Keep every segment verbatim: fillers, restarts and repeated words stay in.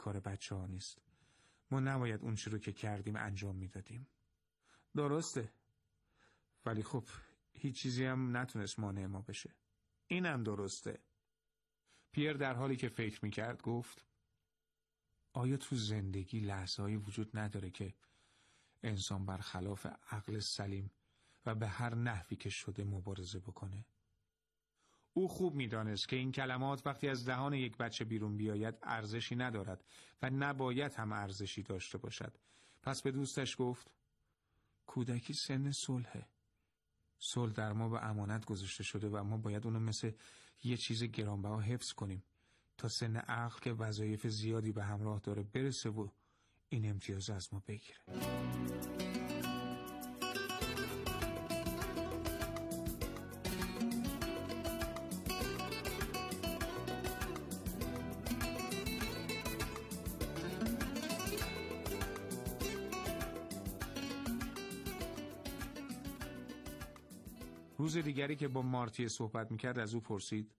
کار بچه ها نیست. ما نباید اون چی رو که کردیم انجام میدادیم. درسته، ولی خب هیچ چیزی هم نتونست مانع ما بشه. اینم درسته. پیر در حالی که فکر میکرد گفت: آیا تو زندگی لحظه‌ای وجود نداره که انسان برخلاف عقل سلیم و به هر نحوی که شده مبارزه بکنه؟ او خوب میدانست که این کلمات وقتی از دهان یک بچه بیرون بیاید ارزشی ندارد و نباید هم ارزشی داشته باشد. پس به دوستش گفت: کودکی سن صلحه. صلح در ما به امانت گذاشته شده و ما باید اونو مثل یه چیز گرانبها حفظ کنیم تا سن عقل که وظایف زیادی به همراه داره برسه و این امتیاز از ما بگیره. روز دیگری که با مارتی صحبت میکرد از او پرسید: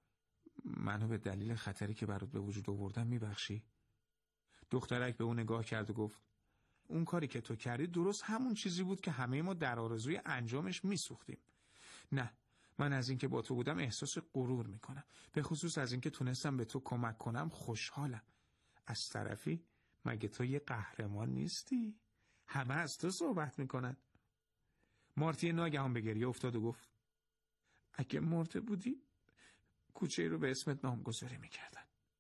منو به دلیل خطری که برات به وجود آوردم میبخشی؟ دخترک به او نگاه کرد و گفت: اون کاری که تو کردی درست همون چیزی بود که همه ما در آرزوی انجامش میسوختیم. نه، من از اینکه با تو بودم احساس غرور میکنم، به خصوص از اینکه تونستم به تو کمک کنم خوشحالم. از طرفی مگه تو یه قهرمان نیستی؟ همه از تو صحبت میکنن. مارتی ناگهان به گریه افتاد و گفت: اگه مرده بودی کوچه رو به اسمت نامگذاری میکردن.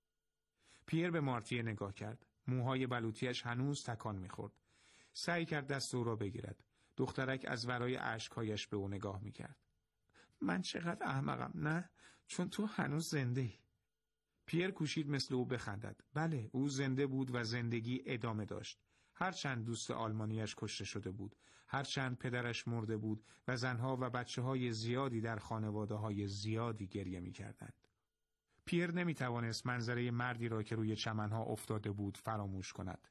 پیر به مارتی نگاه کرد. موهای بلوطیش هنوز تکان میخورد. سعی کرد دست او را بگیرد. دخترک از ورای اشکهایش به او نگاه میکرد. من چقدر احمقم، نه؟ چون تو هنوز زنده ای. پیر کوشید مثل او بخندد. بله، او زنده بود و زندگی ادامه داشت. هرچند دوست آلمانیش کشته شده بود، هرچند پدرش مرده بود و زنها و بچه های زیادی در خانواده های زیادی گریه می کردند. پیر نمی توانست منظره مردی را که روی چمنها افتاده بود فراموش کند.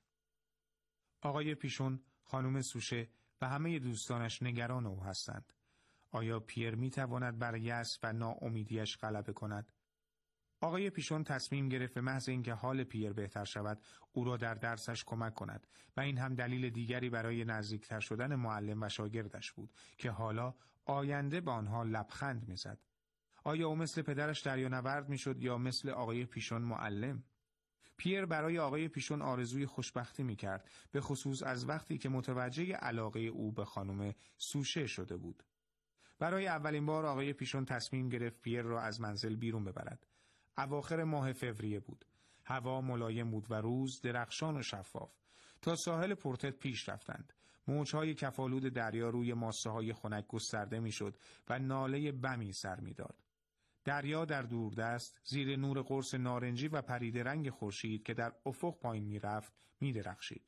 آقای پیشون، خانم سوشه و همه دوستانش نگران او هستند. آیا پیر می تواند بر یأس و ناامیدیش غلبه کند؟ آقای پیشون تصمیم گرفت به محض اینکه حال پیر بهتر شود او را در درسش کمک کند و این هم دلیل دیگری برای نزدیکتر شدن معلم و شاگردش بود که حالا آینده به آنها لبخند میزد. آیا او مثل پدرش دریانورد میشد یا مثل آقای پیشون معلم؟ پیر برای آقای پیشون آرزوی خوشبختی میکرد، به خصوص از وقتی که متوجه علاقه او به خانم سوشه شده بود. برای اولین بار آقای پیشون تصمیم گرفت پیر را از منزل بیرون ببرد. اواخر ماه فوریه بود. هوا ملایم بود و روز درخشان و شفاف. تا ساحل پورتت پیش رفتند. موجهای کفالود دریا روی ماسه های خنک گسترده میشد و ناله بمی سر میداد. دریا در دوردست زیر نور قرص نارنجی و پریده رنگ خورشید که در افق پایین میرفت میدرخشید.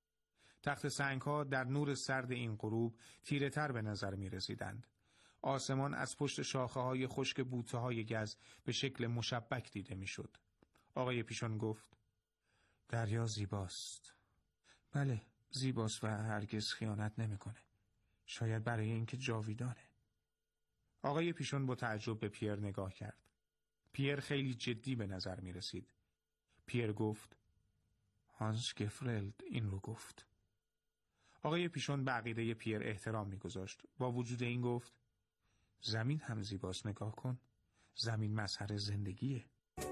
تخت سنگ‌ها در نور سرد این غروب تیره تر به نظر می رسیدند. آسمان از پشت شاخه‌های خشک بوته‌های گز به شکل مشبک دیده می‌شد. آقای پیشون گفت: دریا زیباست. بله، زیباست و هرگز خیانت نمی‌کنه. شاید برای اینکه جاویدانه. آقای پیشون با تعجب به پیر نگاه کرد. پیر خیلی جدی به نظر می‌رسید. پیر گفت: هانس گفرلد این رو گفت. آقای پیشون به عقیده پیر احترام می‌گذاشت. با وجود این گفت: زمین هم زیباست، نگاه کن. زمین مظهر زندگیه.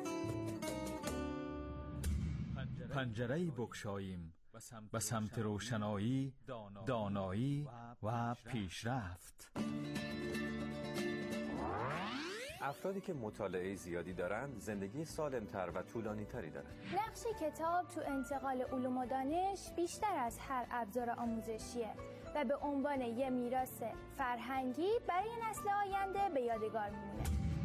پنجره‌ای بگشاییم به سمت روشنایی، دانایی و پیشرفت. افرادی که مطالعه زیادی دارند زندگی سالم‌تر و طولانی‌تری دارند. نقش کتاب تو انتقال علوم و دانش بیشتر از هر ابزار آموزشیه و به عنوان یه میراث فرهنگی برای نسل آینده به یادگار میمونه.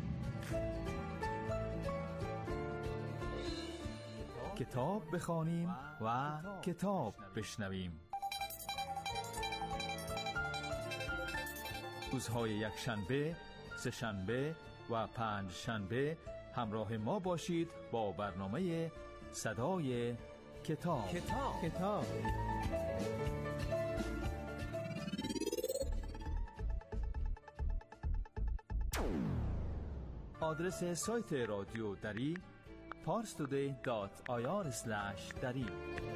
کتاب بخوانیم و کتاب بشنویم. روزهای یک شنبه، سه شنبه و پنج شنبه همراه ما باشید با برنامه صدای کتاب. کتاب کتاب آدرس سایت رادیو دری parstoday dot i r slash dari.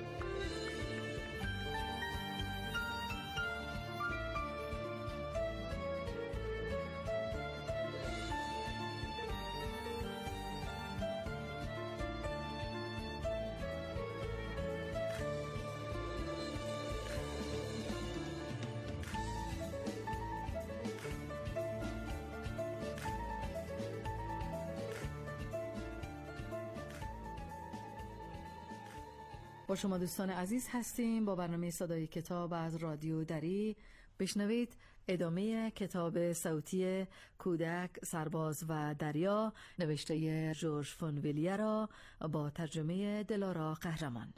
با شما دوستان عزیز هستیم با برنامه صدای کتاب از رادیو دری. بشنوید ادامه کتاب صوتی کودک، سرباز و دریا نوشته ژورژ فونویلیه را با ترجمه دلارا قهرمان.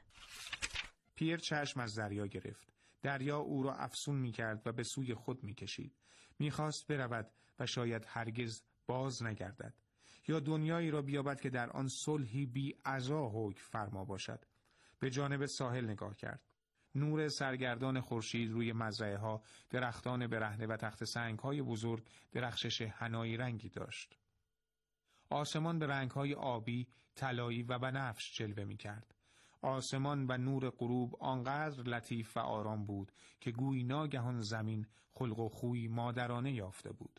پیر چشم از دریا گرفت. دریا او را افسون می کرد و به سوی خود می کشید. می خواست برود و شاید هرگز باز نگردد، یا دنیایی را بیابد که در آن صلحی بی عزا حکم فرما باشد. به جانب ساحل نگاه کرد. نور سرگردان خورشید روی مزرعه ها، درختان برهنه و تخت سنگ های بزرگ درخشش حنایی رنگی داشت. آسمان به رنگ های آبی، طلایی و بنفش جلوه می کرد. آسمان و نور غروب آنقدر لطیف و آرام بود که گویی ناگهان زمین خلق و خوی مادرانه یافته بود.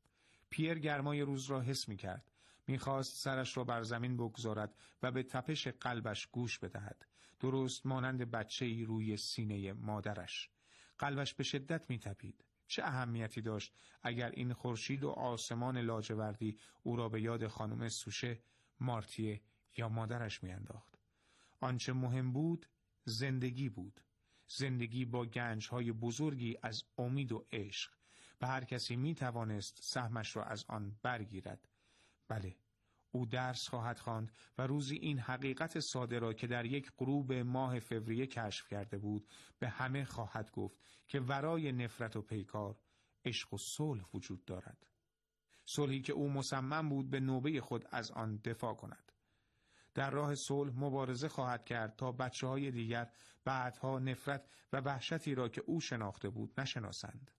پیر گرمای روز را حس می کرد. می‌خواست سرش را بر زمین بگذارد و به تپش قلبش گوش بدهد، درست مانند بچه‌ای روی سینه مادرش. قلبش به شدت می‌تپید. چه اهمیتی داشت اگر این خورشید و آسمان لاجوردی او را به یاد خانم سوشه، مارتیه یا مادرش می‌انداخت. آنچه مهم بود زندگی بود. زندگی با گنج‌های بزرگی از امید و عشق. و هر کسی می‌توانست سهمش را از آن برگیرد. بله، او درس خواهد خواند و روزی این حقیقت ساده را که در یک غروب ماه فوریه کشف کرده بود به همه خواهد گفت که ورای نفرت و پیکار عشق و صلح وجود دارد. صلحی که او مصمم بود به نوبه خود از آن دفاع کند. در راه صلح مبارزه خواهد کرد تا بچه‌های دیگر بعدها نفرت و وحشتی را که او شناخته بود نشناسند.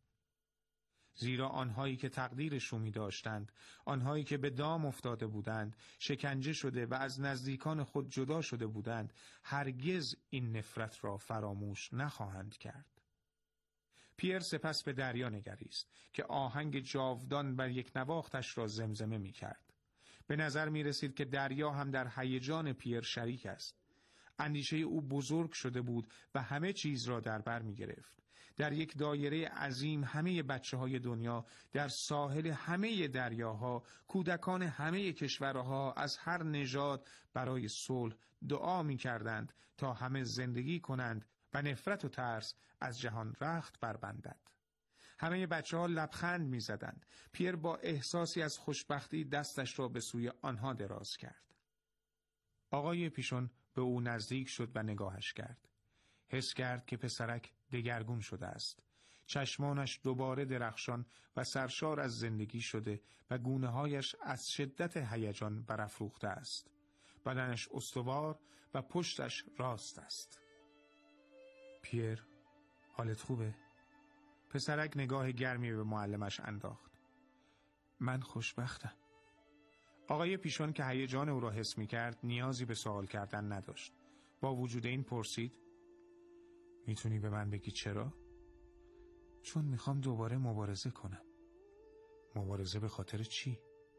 زیرا آنهایی که تقدیر شومی داشتند، آنهایی که به دام افتاده بودند، شکنجه شده و از نزدیکان خود جدا شده بودند، هرگز این نفرت را فراموش نخواهند کرد. پیر سپس به دریا نگریست که آهنگ جاودان بر یک نواختش را زمزمه می کرد. به نظر می رسید که دریا هم در هیجان پیر شریک است. اندیشه او بزرگ شده بود و همه چیز را در بر می گرفت. در یک دایره عظیم همه بچه های دنیا، در ساحل همه دریاها، کودکان همه کشورها از هر نژاد برای صلح دعا می کردند تا همه زندگی کنند و نفرت و ترس از جهان رخت بربندد. همه بچه ها لبخند می زدند. پیر با احساسی از خوشبختی دستش را به سوی آنها دراز کرد. آقای پیشون به او نزدیک شد و نگاهش کرد. حس کرد که پسرک دگرگون شده است. چشمانش دوباره درخشان و سرشار از زندگی شده و گونه‌هایش از شدت هیجان برافروخته است. بدنش استوار و پشتش راست است. پیر، حالت خوبه؟ پسرک نگاه گرمی به معلمش انداخت. من خوشبختم. آقای پیشون که هیجان او را حس می کرد نیازی به سوال کردن نداشت. با وجود این پرسید: میتونی به من بگی چرا؟ چون میخوام دوباره مبارزه کنم. مبارزه به خاطر چی؟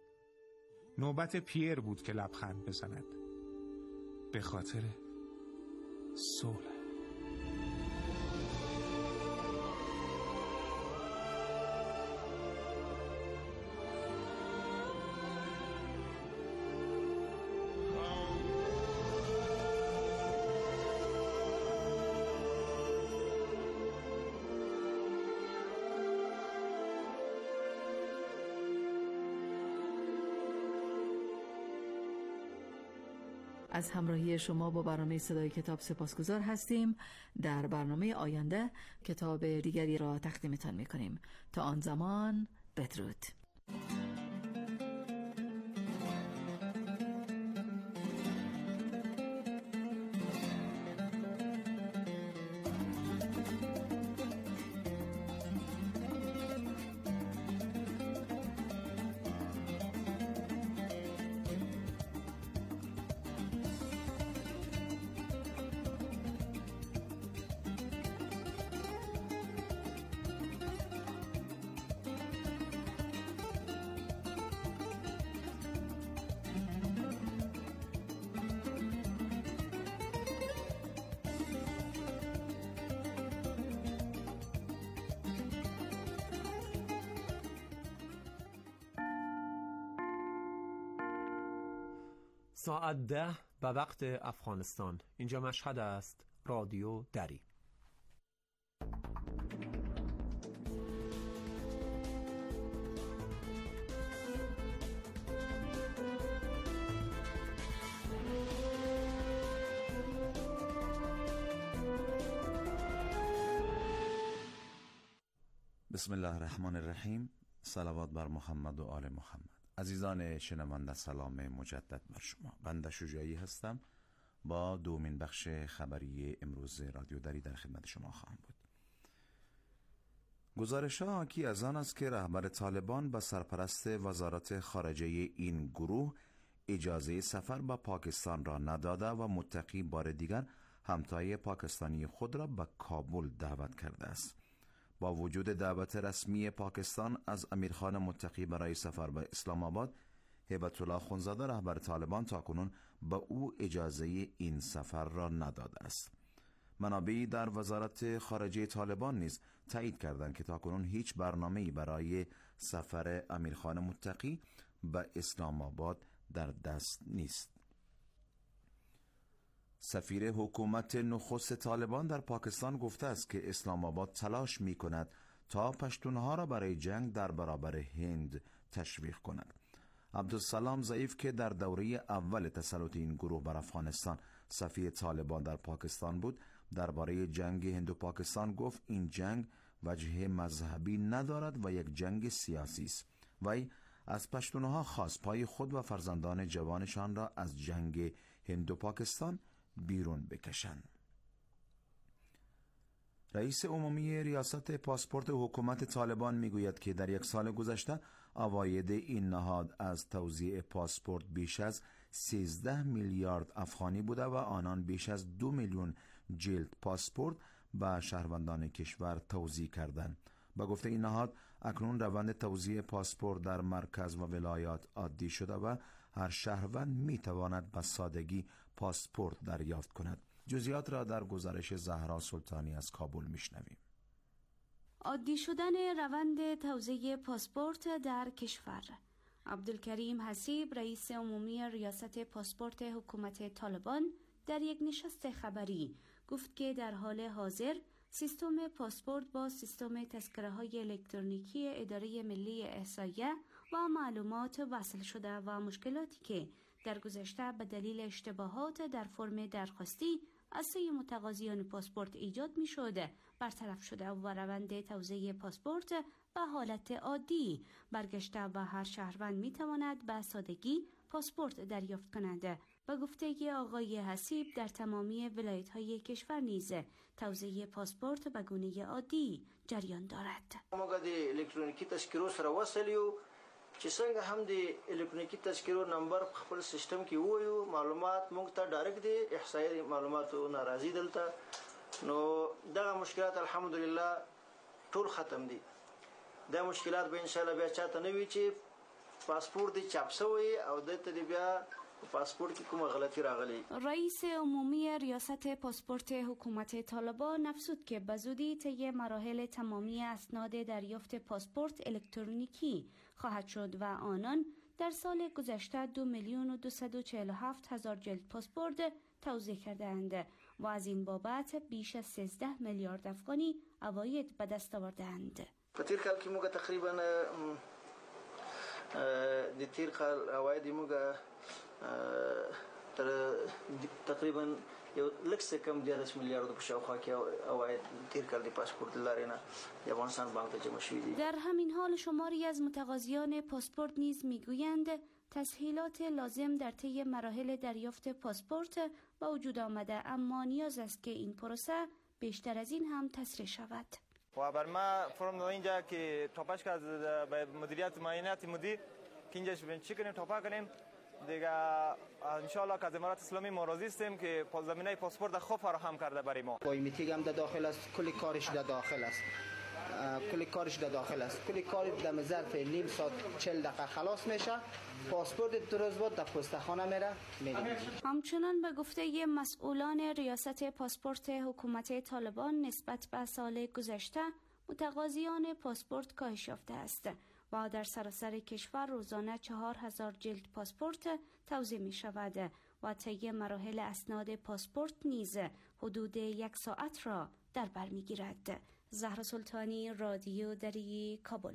نوبت پیر بود که لبخند بزند. به خاطر صلح. از همراهی شما با برنامه صدای کتاب سپاسگزار هستیم. در برنامه آینده کتاب دیگری را تقدیمتان می‌کنیم. تا آن زمان بدرود. ساعت ده به وقت افغانستان. اینجا مشهد است. رادیو دری. بسم الله الرحمن الرحیم. صلوات بر محمد و آل محمد. عزیزان شنونده سلام مجدد بر شما. بنده شجاعی هستم. با دومین بخش خبری امروز رادیو دری در خدمت شما خواهم بود. گزارش ها حاکی از آن است که رهبر طالبان به سرپرست وزارت خارجه این گروه اجازه سفر به پاکستان را نداده و متقی بار دیگر همتای پاکستانی خود را به کابل دعوت کرده است. با وجود دعوت رسمی پاکستان از امیرخان متقی برای سفر به اسلام آباد، هیبت الله خونزاده رهبر طالبان تاکنون به او اجازه این سفر را نداده است. منابعی در وزارت خارجه طالبان نیز تایید کردند که تاکنون هیچ برنامه‌ای برای سفر امیرخان متقی به اسلام آباد در دست نیست. سفیر حکومت نخست طالبان در پاکستان گفته است که اسلام آباد تلاش می کند تا پشتونها را برای جنگ در برابر هند تشویق کند. عبدالسلام ضعیف که در دوره اول تسلط این گروه بر افغانستان سفیر طالبان در پاکستان بود، درباره جنگ هند و پاکستان گفت این جنگ وجه مذهبی ندارد و یک جنگ سیاسی است. وی از پشتونها خواست پای خود و فرزندان جوانشان را از جنگ هند و پاکستان بیرون بکشند. رئیس عمومی ریاست پاسپورت حکومت طالبان میگوید که در یک سال گذشته عواید این نهاد از توزیع پاسپورت بیش از سیزده میلیارد افغانی بوده و آنان بیش از دو میلیون جلد پاسپورت به شهروندان کشور توزیع کردند. با گفته این نهاد اکنون روند توزیع پاسپورت در مرکز و ولایات عادی شده و هر شهروند میتواند به سادگی پاسپورت دریافت کند. جزئیات را در گزارش زهرا سلطانی از کابل میشنویم. عادی شدن روند توزیع پاسپورت در کشور. عبدالکریم حسیب رئیس عمومی ریاست پاسپورت حکومت طالبان در یک نشست خبری گفت که در حال حاضر سیستم پاسپورت با سیستم تذکره‌های الکترونیکی اداره ملی احصایه و معلومات وصل شده و مشکلاتی که در گذشته به دلیل اشتباهات در فرم درخواستی از سوی متقاضیان پاسپورت ایجاد می شده برطرف شده و روند توزیع پاسپورت به حالت عادی برگشته و هر شهروند می تواند به سادگی پاسپورت دریافت کند. به گفته آقای حسیب در تمامی ولایت‌های کشور نیز توزیع پاسپورت به گونه عادی جریان دارد. موږ د الکترونیکی تذکرو سره وصلیو چې څنګه هم د الکترونیکی تذکرو نمبر خپل سیستم کې وایو معلومات موږ ته ډایرکټ د احصایي معلوماتو ناراضي دلته نو دغه مشکلات الحمدلله ټول ختم دي. دا مشکلات به ان شاء الله بیا چاته نه وي چې پاسپورت دی چاپ شوی او دته دی بیا پاسپورت کی کومه غلطی راغلی. رئیس عمومی ریاست پاسپورت حکومت طالبان افزود که به زودی طی مراحل تمامی اسناد دریافت پاسپورت الکترونیکی خواهد شد و آنان در سال گذشته دو میلیون و دویست و چهل و هفت هزار جلد پاسپورت توزیع کردند و از این بابت بیش از سیزده میلیارد افغانی عواید به دست آوردند. په تیر کال کې موږ تقریبا د تیر کال عواید موږ تر تقریبا یو لږ څه کم دیارلس میلیارد په شاوخوا کې عواید تیر کال د پاسپورت لارې نه د افغانستان بانک ته جمع شوي دي. در همین حال شماری از متقاضیان پاسپورت نیز میگویند تسهیلات لازم در طی مراحل دریافت پاسپورت به وجود آمده، اما نیاز است که این پروسه بیشتر از این هم تسریع شود. و بر ما فرم دو اینجا که توپاش که به مدیریت معاینات مدیر که اینجاش بین چی کنیم توپا کنیم دیگه انشالله که از امارات اسلامی ما راضی هستیم که زمینه پاسپورت خوب فراهم کرده برای ما. با میتیگ هم در داخل است، کلی کارش در داخل است. کلی کارش در داخل است. کلی کار در ظرف نیم ساعت چهل دقیقه خلاص میشه. پاسپورت درست بود در پستخانه میره میره. همچنان به گفته مسئولان ریاست پاسپورت حکومت طالبان نسبت به سال گذشته متقاضیان پاسپورت کاهش یافته است و در سراسر کشور روزانه چهار هزار جلد پاسپورت توزیع می شود و طی مراحل اسناد پاسپورت نیز حدود یک ساعت را در بر می گیرد. زهرا سلطانی، رادیو دری، کابل.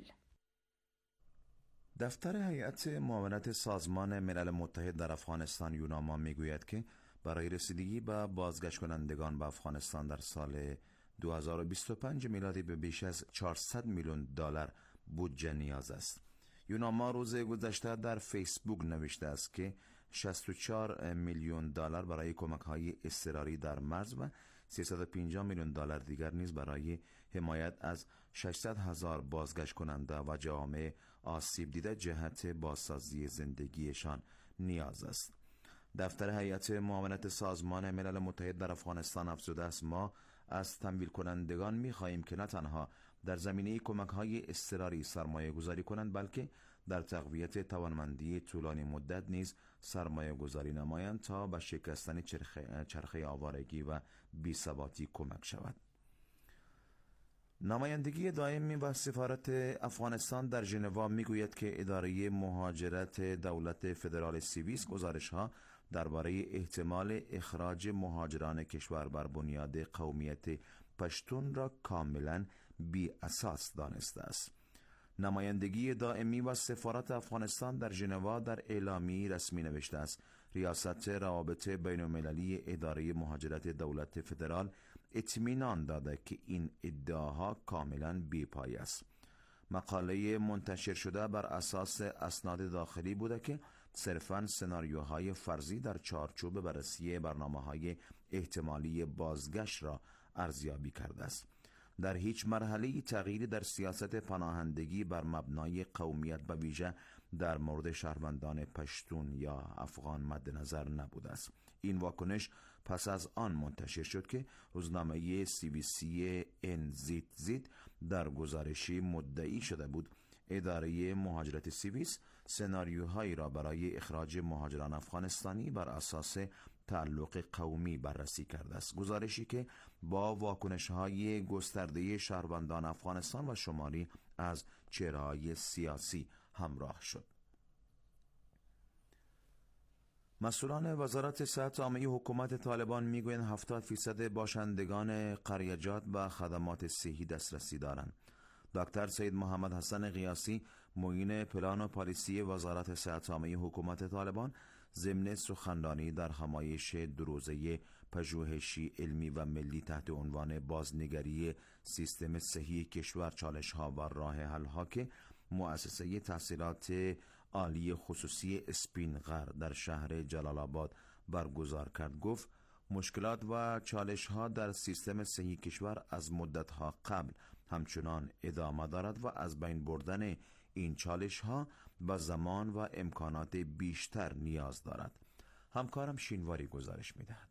دفتر هیئت معاونت سازمان ملل متحد در افغانستان یوناما میگوید که برای رسیدگی به بازگشت کنندگان به افغانستان در سال دو هزار و بیست و پنج میلادی به بیش از چهارصد میلیون دلار بودجه نیاز است. یوناما روز گذشته در فیسبوک نوشته است که شصت و چهار میلیون دلار برای کمک‌های اضطراری در مرز و سیصد و پنجاه میلیون دلار دیگر نیز برای حمایت از ششصد هزار بازگشت کننده و جوامع آسیب دیده جهت بازسازی زندگیشان نیاز است. دفتر هیئت معاونت سازمان ملل متحد در افغانستان افزوده است: ما از تمویل کنندگان می خواهیم که نه تنها در زمینه کمک‌های اضطراری سرمایه گذاری کنند، بلکه در تقویت توانمندی طولانی مدت نیز سرمایه گذاری نمایند تا به شکستن چرخه, چرخه آوارگی و بی‌ثباتی کمک شود. نمایندگی دائمی و سفارت افغانستان در ژنو میگوید که اداره مهاجرت دولت فدرال سوئیس گزارش‌ها درباره احتمال اخراج مهاجران کشور بر بنیاد قومیت پشتون را کاملا بی اساس دانسته است. نمایندگی دائمی و سفارت افغانستان در ژنو در اعلامی رسمی نوشته است: ریاست روابط بین المللی اداره مهاجرت دولت فدرال اطمینان داده که این ادعاها کاملا بی‌پایه است. مقاله منتشر شده بر اساس اسناد داخلی بوده که صرفاً سناریوهای فرضی در چارچوب بررسی برنامه‌های احتمالی بازگشت را ارزیابی کرده است. در هیچ مرحله تغییری در سیاست پناهندگی بر مبنای قومیت به ویژه در مورد شهروندان پشتون یا افغان مد نظر نبوده است. این واکنش پس از آن منتشر شد که روزنامه سی بی سی ان زد زد در گزارشی مدعی شده بود اداره مهاجرت سوئیس سناریوهایی را برای اخراج مهاجران افغانستانی بر اساس تعلق قومی بررسی کرده است. گزارشی که با واکنش‌های گسترده شهروندان افغانستان و شماری از چهره‌های سیاسی همراه شد. مسئولان وزارت صحت عامه حکومت طالبان میگویند هفتاد فیصد باشندگان قریجات و خدمات صحی دسترسی دارند. دکتر سید محمد حسن قیاسی، معین پلان و پالیسی وزارت صحت عامه حکومت طالبان، ضمن سخنرانی در همایش دو روزه پژوهشی علمی و ملی تحت عنوان بازنگری سیستم صحی کشور، چالش‌ها و راه حل‌ها که مؤسسه تحصیلات عالی خصوصی اسپینغر در شهر جلال آباد برگزار کرد، گفت مشکلات و چالش‌ها در سیستم صحی کشور از مدت‌ها قبل همچنان ادامه دارد و از بین بردن این چالش‌ها به زمان و امکانات بیشتر نیاز دارد. همکارم شینواری گزارش می‌دهد.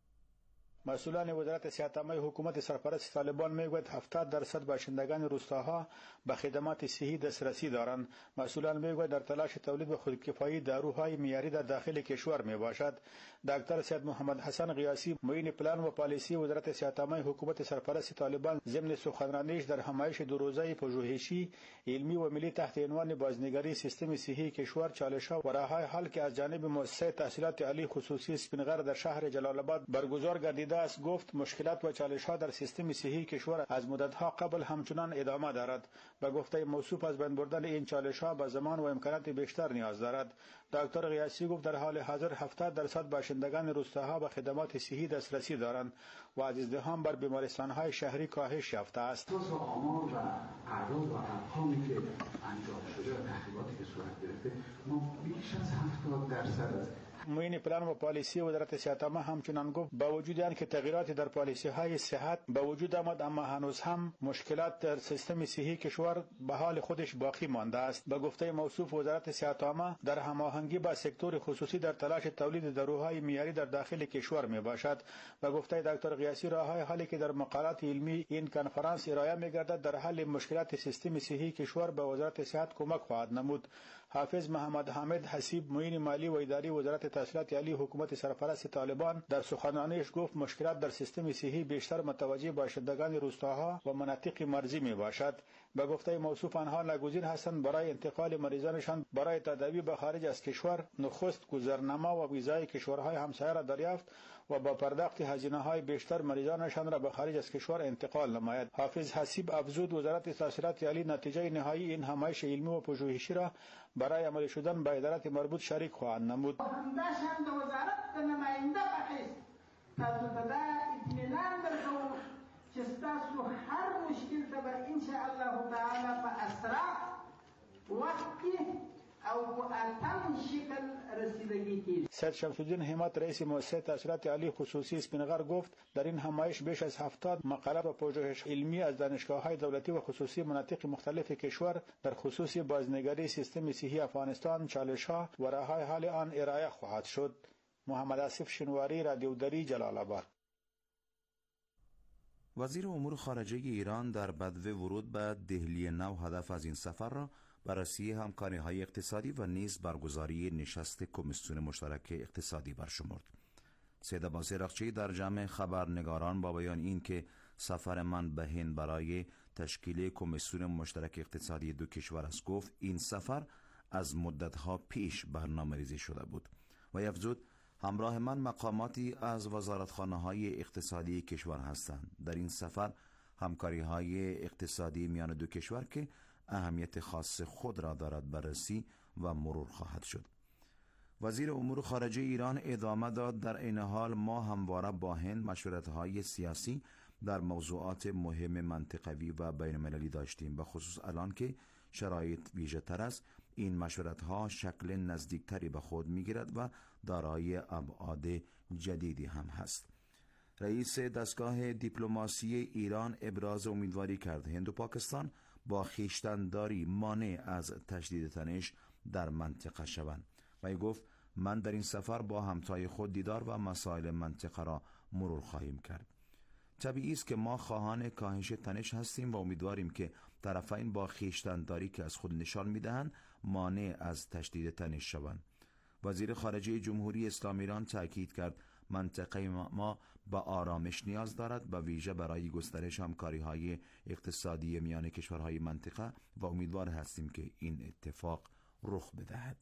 مسئولان وزارت صحت عامه حکومت سرپرست طالبان میگوید هفتاد درصد باشندگان روستاها به خدمات صحی دسترسی دارند. مسئولان میگوید در تلاش تولید به خودکفایی داروهای معیاری در داخل کشور میباشد. دکتر سید محمد حسن قیاسی، معین پلان و پالیسی وزارت صحت عامه حکومت سرپرست طالبان، ضمن سخنرانیش در همایش دو روزه پژوهشی علمی و ملی تحت عنوان بازنگری سیستم صحی کشور، چالش‌ها و راه‌های حل که از جانب مؤسسه تحصیلات عالی خصوصی اسپینغر در شهر جلال آباد برگزار گردیده است، گفت مشکلات و چالش‌ها در سیستم صحی کشور از مدت‌ها قبل همچنان ادامه دارد. به گفته موصوف از بین بردن این چالش‌ها به زمان و امکانات بیشتر نیاز دارد. دکتر قیاسی گفت در حال حاضر هفتاد درصد باشندگان روستاها به خدمات صحی دسترسی دارند و از ازدحام بر بیمارستان‌های شهری کاهش یافته است. آمار و اعداد و ارقامی که انجام شده و تحقیقاتی که صورت گرفته، ما بیش از هفتاد درصد معین پلان و پالیسی وزارت صحت عامه همچنان گفت با وجود آنکه تغییراتی در پالیسی های صحت به وجود آمد، اما هنوز هم مشکلات در سیستم صحی کشور به حال خودش باقی مانده است. به گفته موصوف وزارت صحت عامه در هماهنگی با سکتور خصوصی در تلاش تولید داروهای معیاری در داخل کشور می باشد. به گفته دکتر قیاسی راههای حلی که در مقالات علمی این کنفرانس ارائه می گردد در حل مشکلات سیستم صحی کشور به وزارت صحت کمک خواهد نمود. حافظ محمد حامد حسیب معین مالی و اداری وزارت تحصیلات عالی حکومت سرپرست طالبان در سخنرانیش گفت مشکلات در سیستم صحی بیشتر متوجه باشندگان روستاها و مناطق مرزی می باشد. به گفته موصوف آنها ناگزیر هستند برای انتقال مریضانشان برای تداوی به خارج از کشور نخست گذرنامه و ویزای کشورهای همسایه را دریافت و با پرداخت هزینه‌های بیشتر مریضانشان را به خارج از کشور انتقال نماید. حافظ حسیب افزود وزارت تحصیلات عالی نتیجه نهایی این همایش علمی و پژوهشی را برای عملی شدن به ادارات مربوط شریک خواهند نمود. همداشان د وزارت د نماینده په حیث تاسو ته دا اطمینان درکوم چې ستاسو هر مشکل ته به انشاءالله تعالی په اسرع وخت کې او په اتم شکل رسیدگی کیږي. سید شمس الدین همت رئیس مؤسسه تحصیلات عالی خصوصی اسپینغر گفت در این همایش بیش از هفتاد مقاله و پژوهش علمی از دانشگاه‌های دولتی و خصوصی مناطق مختلف کشور در خصوص بازنگری سیستم صحی افغانستان، چالش‌ها و راه‌های حل آن ارائه خواهد شد. محمد آصف شنواری، رادیو دری، جلال آباد. وزیر امور خارجه ایران در بدو ورود به دهلی نو هدف از این سفر را بررسی همکاری‌های اقتصادی و نیز برگزاری نشست کمیسیون مشترک اقتصادی برشمرد. سید عباس رقچی در جمع خبرنگاران با بیان این که سفر من به هند برای تشکیل کمیسیون مشترک اقتصادی دو کشور است گفت این سفر از مدت‌ها پیش برنامه‌ریزی شده بود و افزود همراه من مقاماتی از وزارتخانه‌های اقتصادی کشور هستند. در این سفر همکاری‌های اقتصادی میان دو کشور که اهمیت خاص خود را دارد بررسی و مرور خواهد شد. وزیر امور خارجه ایران ادامه داد در این حال ما همواره با هند مشورت‌های سیاسی در موضوعات مهم منطقوی و بین‌المللی داشتیم، به خصوص الان که شرایط ویژه تر است. این مشورت‌ها شکل نزدیکتری به خود می‌گیرد و دارای ابعاد جدیدی هم هست. رئیس دستگاه دیپلماسی ایران ابراز امیدواری کرد هند و پاکستان با خویشتن‌داری مانع از تشدید تنش در منطقه شوند و گفت من در این سفر با همتای خود دیدار و مسائل منطقه را مرور خواهیم کرد. طبیعی است که ما خواهان کاهش تنش هستیم و امیدواریم که طرفین با خویشتن‌داری که از خود نشان می‌دهند مانع از تشدید تنش شوند. وزیر خارجه جمهوری اسلامی ایران تاکید کرد منطقه ما به آرامش نیاز دارد، به ویژه برای گسترش همکاری‌های اقتصادی میان کشورهای منطقه و امیدوار هستیم که این اتفاق رخ بدهد.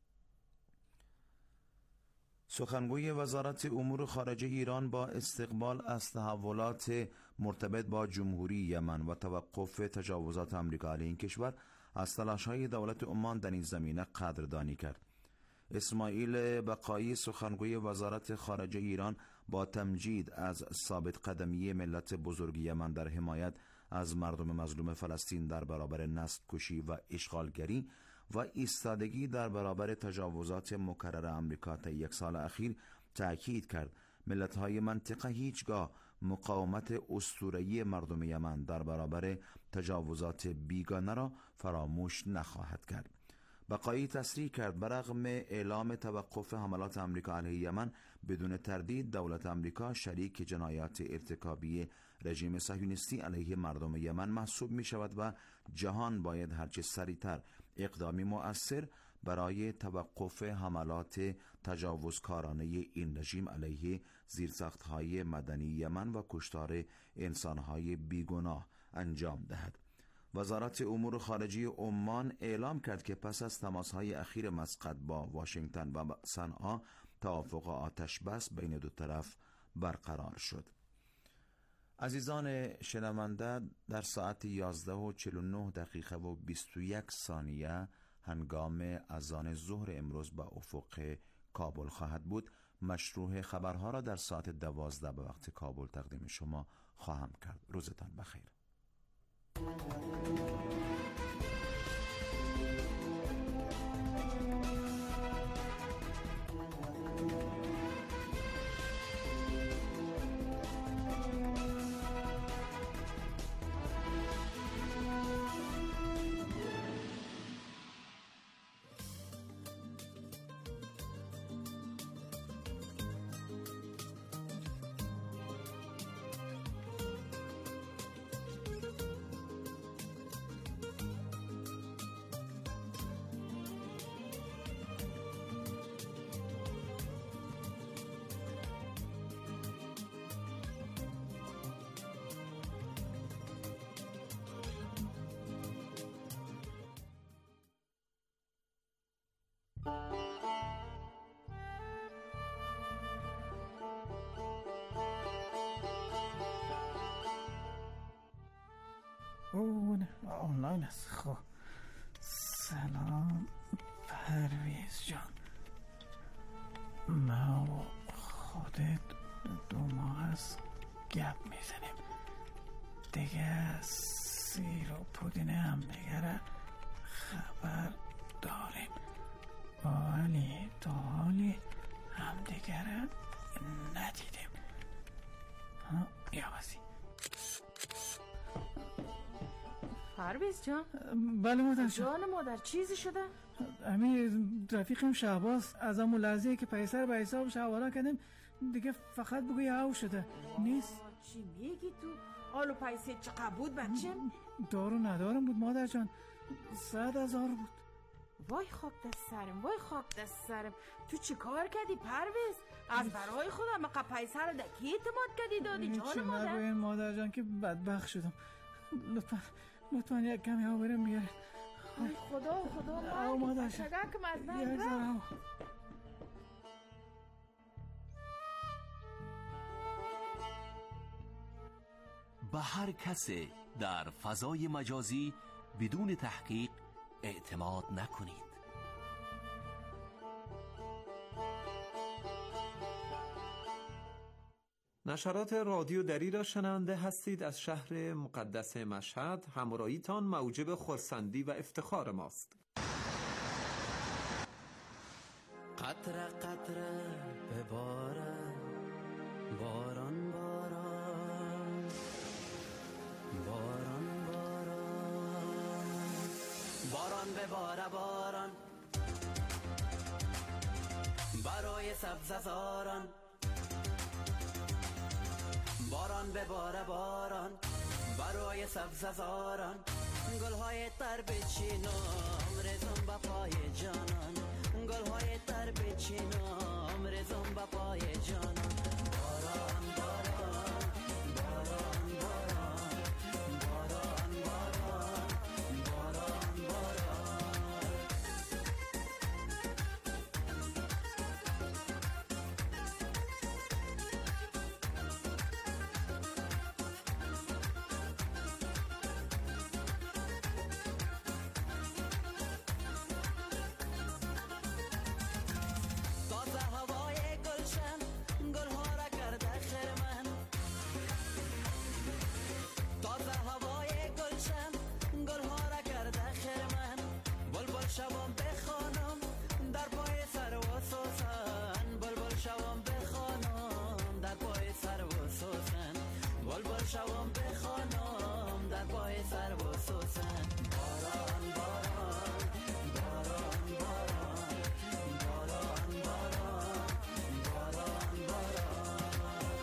سخنگوی وزارت امور خارجه ایران با استقبال از تحولات مرتبط با جمهوری یمن و توقف تجاوزات آمریکا علیه این کشور از تلاش‌های دولت عمان در این زمینه قدردانی کرد. اسماعیل بقایی سخنگوی وزارت خارجه ایران با تمجید از ثابت قدمی ملت بزرگ یمن در حمایت از مردم مظلوم فلسطین در برابر نسل کشی و اشغالگری و ایستادگی در برابر تجاوزات مکرر آمریکا تا یک سال اخیر تأکید کرد ملت‌های منطقه هیچگاه مقاومت اسطوره‌ای مردم یمن در برابر تجاوزات بیگانه را فراموش نخواهد کرد. بقایی تصریح کرد برغم اعلام توقف حملات آمریکا علیه یمن بدون تردید دولت آمریکا شریک جنایات ارتکابی رژیم صهیونیستی علیه مردم یمن محسوب می شود و جهان باید هرچه سریعتر اقدامی مؤثر برای توقف حملات تجاوزکارانه این رژیم علیه زیرساخت‌های مدنی یمن و کشتار انسان‌های بیگناه انجام دهد. وزارت امور خارجه عمان اعلام کرد که پس از تماس‌های اخیر مسقط با واشنگتن و صنعا توافق آتش بس بین دو طرف برقرار شد. عزیزان شنونده، در ساعت یازده و چهل و نه دقیقه و بیست و یک ثانیه هنگام اذان ظهر امروز به افق کابل خواهد بود. مشروع خبرها را در ساعت دوازده به وقت کابل تقدیم شما خواهم کرد. روزتان بخیر. اون آنلاین است. خب سلام پرویز جان، ما و خودت دو ماه از گپ میزنیم دیگه، سیر و پودین هم دیگه خبر داریم، ولی تا حالی هم دیگه ندیدیم. ها یا بسی پرویز جان. بله مادر جان مادر چیزی شده؟ امیر رفیقم شهباز از همون لحظه که پیسر به حسابش حواله کردیم دیگه فقط بگوی هاو شده نیست. چی میگی تو؟ آلو پیسه چقدر بود بچم؟ دارو ندارم بود مادر جان، صد هزار بود. وای خاک دست سرم، وای خاک دست سرم. تو چی کار کردی پرویز؟ از برای خودم مقا پیسه رو دکی اعتماد کردی دادی جان مادر؟ چی نگوین مادر جان که بدبخت شدم. لطفا لطفا یک کمی ها برم بیاره. خدا خدا او مادر جان شگرکم از من یک ذره به هر کسی در فضای مجازی بدون تحقیق اعتماد نکنید. نشرات رادیو دری را شنونده هستید. از شهر مقدس مشهد همراهیتان موجب خرسندی و افتخار ماست. قطره قطره بباره باران باران باران باران باران بباره باران برای سبززاران، باران بباره باران برای سبززاران، گلهای تر بچینم رزم با پای جانان، گلهای تر بچینم رزم با پای جانان. باران باران باران باران باران باران باران باران. تازه هوای گلشن گلها را کرده خرمن، تازه هوای گلشن گلها را کرده خرمن، بلبل شوم بخوانم در پای سر و سوسن، بلبل شوم بخوانم در پای سر و سوسن، بلبل شوم بخوانم در پای سر و سوسن. باران باران باران باران باران باران باران باران.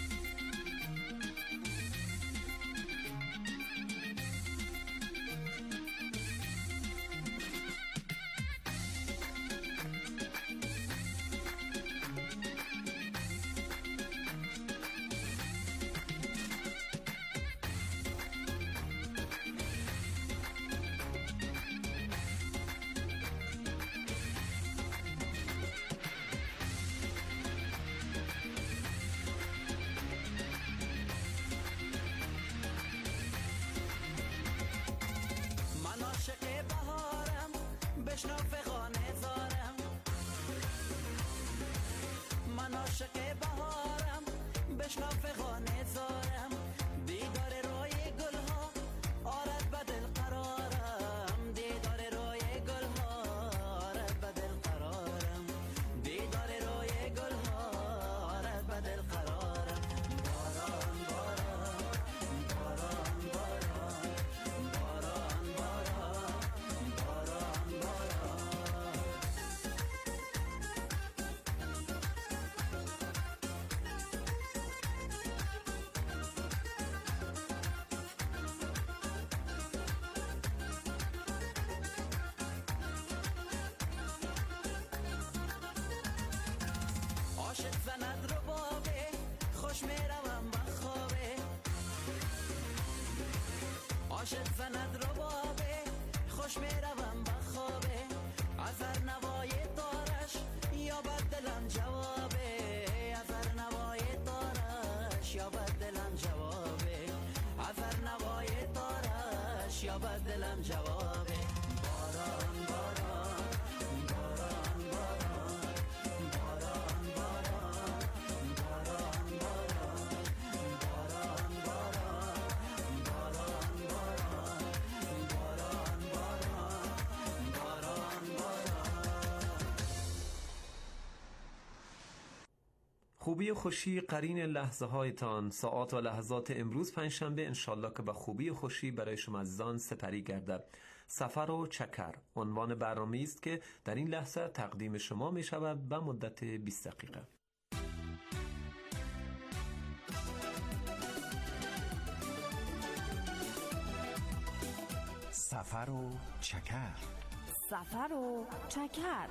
من عاشق بهارم بشنو فغانه زارم، من عاشق بهارم بشنو فغانه زارم، دیدار روی گلها آرد به دل قرارم، دیدار روی گلها آرد به دل قرارم، دیدار روی گلها آرد به دل قرارم. باران باران باران باران باران باران باران باران. عاشق زند رو بابه خوش میروم به خوابه، عاشق زند رو بابه خوش میروم به خوابه، از ارنوای تارش یا بدلم جوابه از ارنوای تارش یا بدلم جوابه از ارنوای تارش یا بدلم جوابه باران باران باران باران باران باران باران باران باران باران باران باران باران. خوبی و خوشی قرین لحظه هایتان. ساعات و لحظات امروز پنجشنبه انشالله که به خوبی و خوشی برای شما عزیزان سپری گردد. سفر و چکر عنوان برنامه‌ای است که در این لحظه تقدیم شما می شود به مدت بیست دقیقه. سفر و چکر سفر و چکر.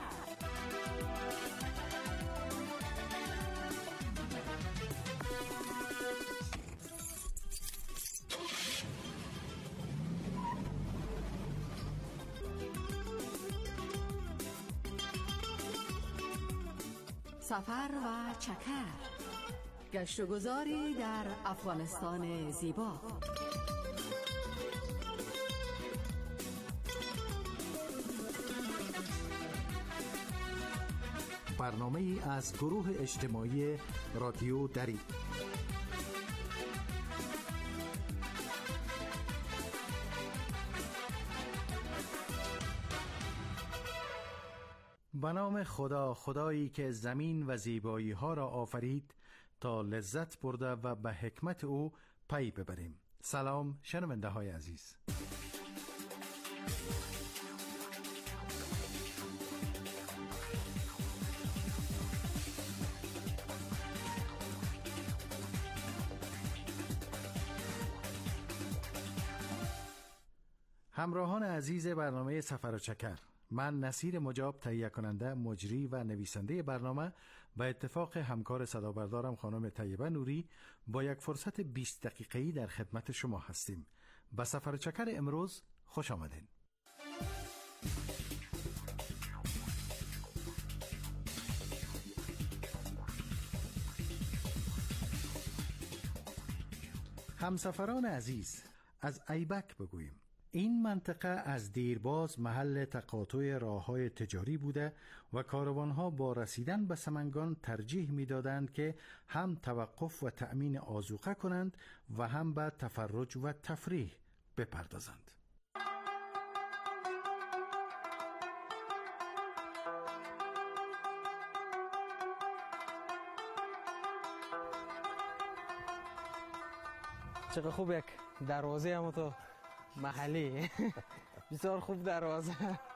سفر و چکر، گشت و گذاری در افغانستان زیبا. برنامه ای از گروه اجتماعی رادیو دری. به نام خدا، خدایی که زمین و زیبایی ها را آفرید تا لذت برده و به حکمت او پی ببریم. سلام شنونده های عزیز. همراهان عزیز برنامه سفر و چکر، من نصیر مجاب تهیه کننده، مجری و نویسنده برنامه به اتفاق همکار صدابردارم خانم طیبه نوری با یک فرصت بیست دقیقه‌ای در خدمت شما هستیم. به سفر و چکر امروز خوش آمدین. همسفران عزیز، از ایبک بگوییم. این منطقه از دیرباز محل تقاطع راه‌های تجاری بوده و کاروانها با رسیدن به سمنگان ترجیح می‌دادند که هم توقف و تأمین آذوقه کنند و هم به تفرج و تفریح بپردازند. چقدر خوب یک دروازه هم تو محلی بسیار خوب دروازه.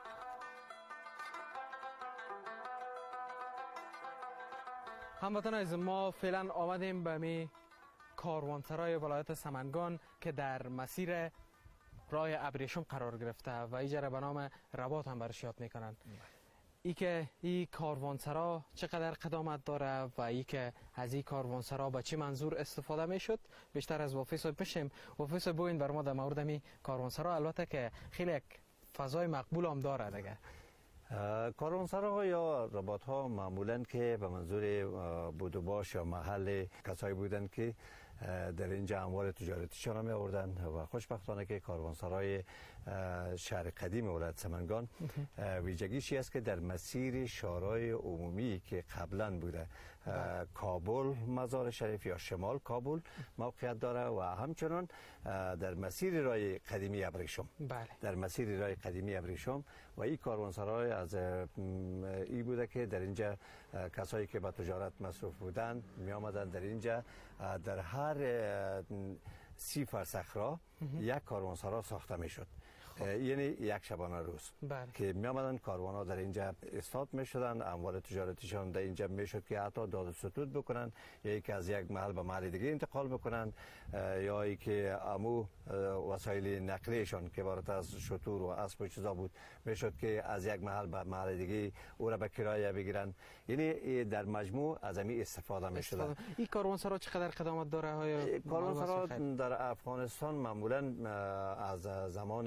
هموطنان عزیز، ما فعلا آمدیم به می کاروانسرای ولایت سمنگان که در مسیر راه ابریشم قرار گرفته و اینجا به نام رباط هم برش یاد میکنن. ای که این کاروانسرا چقدر قدامت داره و ای که از این کاروانسرا به چه منظور استفاده میشد بیشتر از وافی صاحب میشیم. وافی صاحب بوین بر ما در مورد می کاروانسرا، البته که خیلی یک فضای مقبول هم داره دیگه. کاروانسراها یا رباط ها معمولا که به منظور بود و باش یا محل کسایی بودن که در اینجا اموال تجارتیشان را می آوردن و خوشبختانه که کاروانسرای شهر قدیم ولایت سمنگان ویژگیشی است که در مسیر شارای عمومی که قبلا بوده کابل مزار شریف یا شمال کابل موقعیت داره و همچنان در مسیر راه قدیمی ابریشم. بله. در مسیر راه قدیمی ابریشم و این کاروانسرای از این بوده که در اینجا کسایی که به تجارت مصروف بودند می آمدند در اینجا در هر سی فرسخ را یک کاروانسرا ساخته می شد. یعنی یک شبانه روز بله. که می آمدن کاروان ها در اینجا استاد می شدن، اموال تجارتیشان در اینجا می شد که حتی داد و ستود بکنن یا ای که از یک محل به محل دیگه انتقال بکنن یا ای که امو وسایل نقلیشان که عبارت از شتور و اسب و چیزا بود می شد که از یک محل به محل دیگه او را به کرایه بگیرن. یعنی در مجموع از همین استفاده می شدن. این کاروانسرا چقدر قدامت داره؟ کاروانسرا در افغانستان معمولا از زمان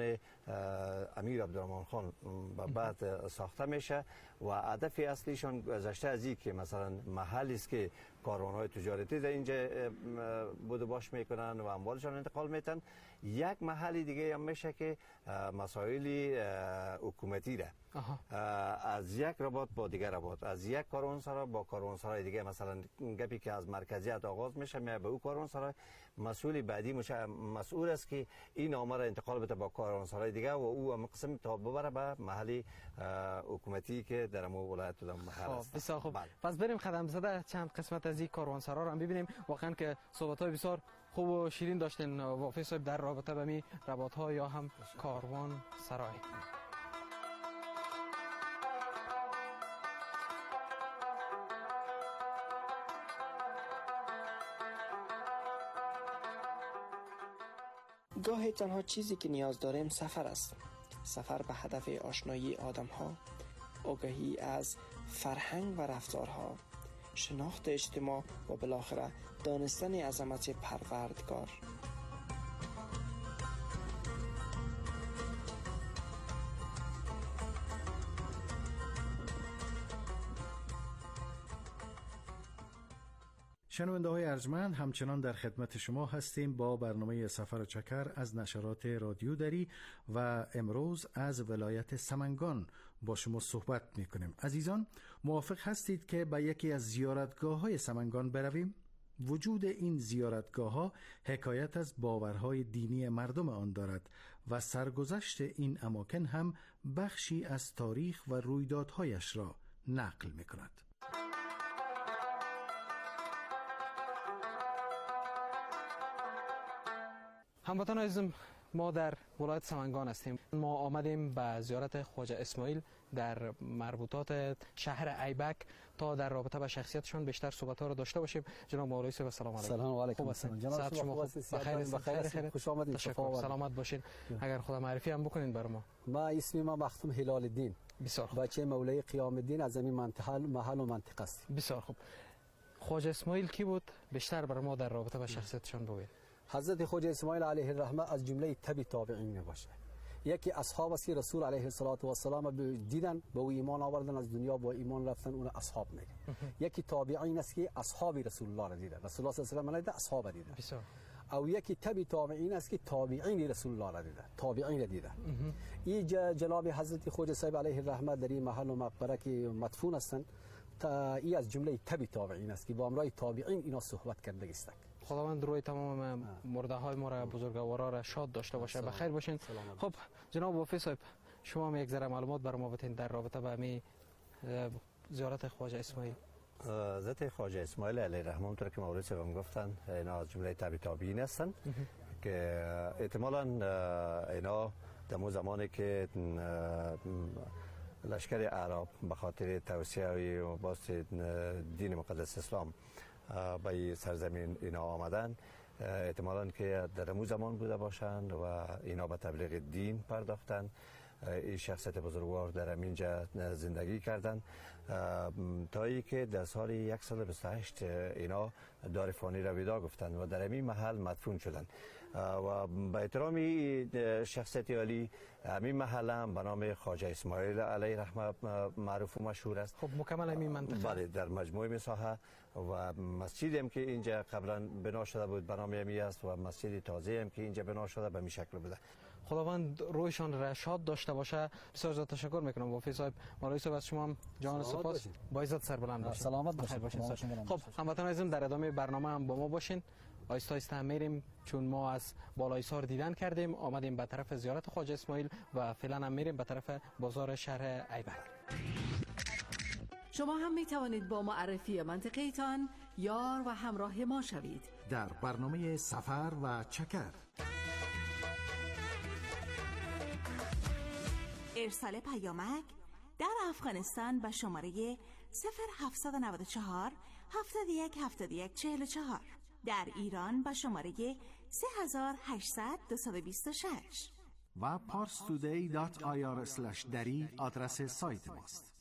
امیر عبدالرحمن خان به بعد ساخته میشه و هدف اصلیشان گذشته از این که مثلا محلی است که کاروان‌های تجارتی در اینجا بود و باش میکنن و اموالشان انتقال میتن. یک محل دیگه هم میشه که مسائل حکومتی را از یک رباط با دیگر رباط، از یک کاروانسرا با کاروانسرای دیگه، مثلا گپی که از مرکزیت آغاز میشه میاد به او کاروانسرا، مسئول بعدی مسئول است که این نامه را انتقال بده با کاروانسرای دیگه و او هم قسم تا ببره به محل حکومتی که در مو ولایت و محل است. بسیار خوب. پس بریم قدم زده چند قسمت از این کاروانسرا رو هم ببینیم. واقعا که صحبت‌های بسیار خوب و شیرین داشتین وافی صاحب در رابطه به می رباط‌ها یا هم کاروان سرای. گاهی تنها چیزی که نیاز داریم سفر است. سفر به هدف آشنایی آدم‌ها، آگاهی از فرهنگ و رفتارها، شناخت اجتماع و بالاخره دانستن عظمت پروردگار. شنونده های ارجمند، همچنان در خدمت شما هستیم با برنامه سفر چکر از نشرات رادیو دری و امروز از ولایت سمنگان با شما صحبت می کنیم. عزیزان، موافق هستید که به یکی از زیارتگاه های سمنگان برویم؟ وجود این زیارتگاه ها حکایت از باورهای دینی مردم آن دارد و سرگذشت این اماکن هم بخشی از تاریخ و رویدادهایش را نقل می کند. هموطنان عزیزم، ما در ولایت سمنگان هستیم. ما آمدیم به زیارت خواجه اسماعیل در مربوطات شهر ایبک تا در رابطه با شخصیتشون بیشتر صحبت‌ها رو داشته باشیم. جناب مولوی صاحب سلام علیکم. سلام علیکم. جناب شما بخیر بخیر خوش آمدید. تشکر. سلامت باشین. اگر خدا معرفی هم بکنین بر ما. ما اسم ما مختوم هلال الدین. بسیار خوب. بچه مولای قیام الدین از این منطقه محل و منطقه است. بسیار خوب. خواجه اسماعیل کی بود؟ بیشتر بر ما در رابطه با شخصیتشون بگوید. حضرت خواجه اسماعیل علیه الرحمه از جمله تبع تابعین باشه. یکی اصحاب است که رسول علیه الصلاه و السلام دیدن به ایمان آوردن، از دنیا با ایمان رفتن، اون اصحاب میگه. یکی تابعین است که اصحاب رسول الله را دیدن، رسول الله صلی الله علیه و آله اصحاب دیدن. او یکی تبع تابعین است که تابعین رسول الله را دیدن، تابعین را دیدن. این جناب حضرت خواجه صاحب علیه الرحمه در این محل و مقبره که مدفون هستند، ای از جمله تبع تابعین است که با امرای تابعین اینا صحبت کرده است. خداوند روی تمام مرده های ما را، بزرگوارا را شاد داشته باشه. بخیر باشین. خب جناب وافی صاحب، شما هم یک ذره معلومات بر ما بدین در رابطه با می زیارت خواجه اسماعیل. حضرت خواجه اسماعیل علیه الرحمه اونطور که مولوی صاحب گفتن اینا از جمله تبع تابعین هستن که احتمالاً اینا در زمانی که لشکر عرب به خاطر توسعه و باز دین مقدس اسلام به سرزمین اینا آمدن، احتمالاً که در امو زمان بوده باشند و اینا به تبلیغ دین پرداختن. این شخصیت بزرگوار در اینجا زندگی کردند تا ای که در سال صد و بیست و هشت اینا دار فانی را ودا گفتند و در این محل مدفون شدند و به احترام شخصیت عالی همین محل هم به نام خواجه اسماعیل علیه الرحمه معروف و مشهور است. خب مکمل همین منطقه. بله، در مجموعه مساحه و مسجدی هم که اینجا قبلا بنا شده بود به نام همی است و مسجد تازه هم که اینجا بنا شده به می شکل بوده. خداوند رویشان را شاد داشته باشه. بسیار زیاد تشکر میکنم وافی صاحب. مولوی صاحب از شما هم جان سپاس. با عزت سربلند باشید. سلامت باشید. خب هموطنان عزیزم، در ادامه برنامه هم با ما باشین. آیسته آیسته میریم، چون ما از بالایسار دیدن کردیم، آمدیم به طرف زیارت خواجه اسماعیل و فعلا هم میریم به طرف بازار شهر ایبک. شما هم می توانید با معرفی منطقه ایتان یار و همراه ما شوید در برنامه سفر و چکر. ارسال پیامک در افغانستان به شماره صفر هفتصد و نود و چهار هفتاد و یک هفتاد و یک چهل و چهار، در ایران به شماره سه هزار و هشتصد دویست و بیست و شش و parstoday دات آی آر اسلش دری آدرس سایت ماست.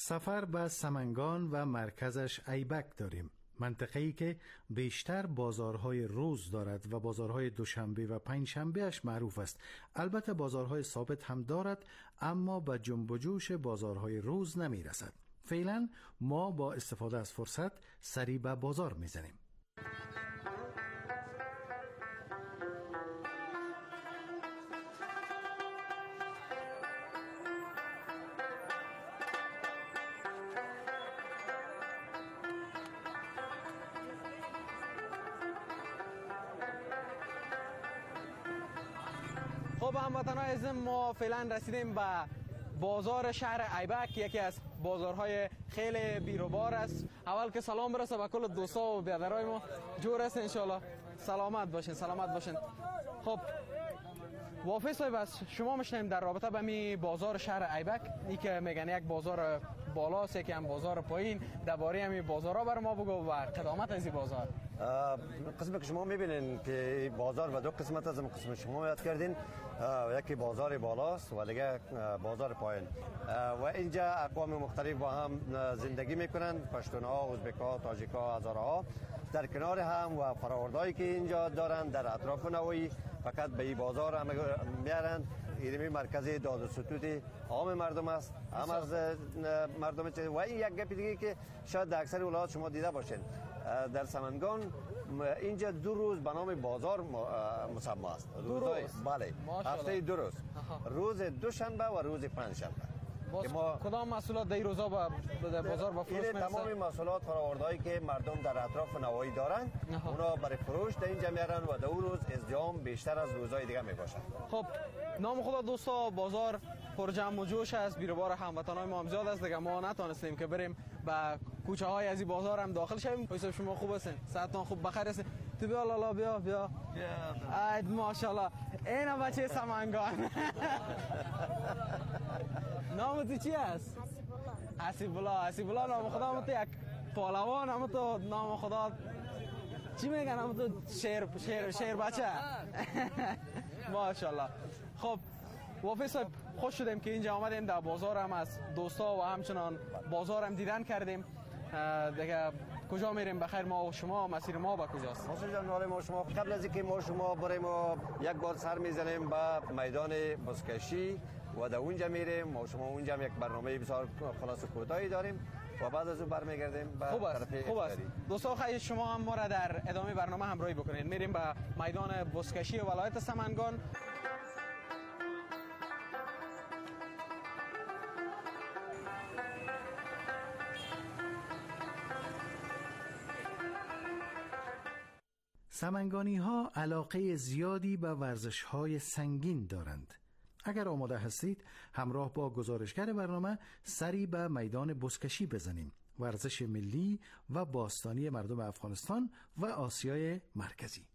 سفر به سمنگان و مرکزش ایبک داریم، منطقه‌ای که بیشتر بازارهای روز دارد و بازارهای دوشنبه و پنجشنبه اش معروف است. البته بازارهای ثابت هم دارد، اما به جنب و جوش بازارهای روز نمی رسد. فعلا ما با استفاده از فرصت سری به بازار می زنیم. خب هموطنان عزیز، ما فعلا رسیدیم به بازار شهر ایبک، یکی از بازارهای خیلی بیروبار است. اول که سلام برسه به کل دوستا و برادرای ما، جور است انشالله. سلامت باشین، سلامت باشین. خب وافی صاحب، از شما میشنیم در رابطه با می بازار شهر ایبک، ای که میگن یک بازار بالاست، یکی هم بازار پایین، درباره همین بازارها بر ما بگو و قدامت از این بازار. قسمی که شما میبینین که بازار و دو قسمت از قسم شما یاد کردین، یکی بازار بالاست و دیگه بازار پایین و اینجا اقوام مختلف با هم زندگی میکنن، پشتونها، ازبک‌ها، تاجیک‌ها، هزارها در کنار هم و فرآوردهایی که اینجا دارن در اطراف نوایی فقط به این بازار هم میارن. این مرکز داد و ستود عام مردم است، هم از مردم چه و این یک گپ دیگه که شاید در اکثر ولایات شما دیده باشین، در سمنگان اینجا دو روز به نام بازار مسمى است. دو روز؟ بله، هفته دو روز، روز دوشنبه و روز پنجشنبه. ما کدام محصولات در این روزا با بازار با فروش میرسه؟ تمام محصولات فرآوردهایی که مردم در اطراف نوایی دارن اونا برای فروش در اینجا میارن و در روز ازدحام بیشتر از روزهای دیگه میباشه. خب نام خدا دوستا، بازار پر جمع و جوش است، بیروبار هموطنان ما هم زیاد است دیگه. ما نتونستیم که بریم به کوچه های از این بازار هم داخل شویم. حساب شما خوب هستین؟ صحتتون خوب بخیر هستین؟ تو بیا لالا بیا بیا. اید ماشاءالله. اینا بچه سمنگان. نام تو چی است؟ حسیب الله. حسیب الله نام خدا هم تو یک پهلوان، هم تو نام خدا چی میگن؟ هم تو شیر شیر شیر بچه. ماشاءالله. خب وافی صاحب، خوش شدیم که اینجا آمدیم، در بازار هم از دوستا و همچنان بازار هم دیدن کردیم. دیگه کجا میریم بخیر ما و شما؟ مسیر ما به کجاست؟ حسین جان، نال ما شما قبل از اینکه ما شما بریم و یک بار سر میزنیم به میدان بزکشی و در اونجا میریم ما شما اونجا هم یک برنامه بسیار خلاص و کوتاهی داریم و بعد از اون برمیگردیم به خوب است. طرف خوب است. دوستان خیلی شما هم ما را در ادامه برنامه همراهی بکنید. میریم به میدان بزکشی ولایت سمنگان. سمنگانی ها علاقه زیادی به ورزش های سنگین دارند. اگر آماده هستید همراه با گزارشگر برنامه سری به میدان بزکشی بزنیم، ورزش ملی و باستانی مردم افغانستان و آسیای مرکزی.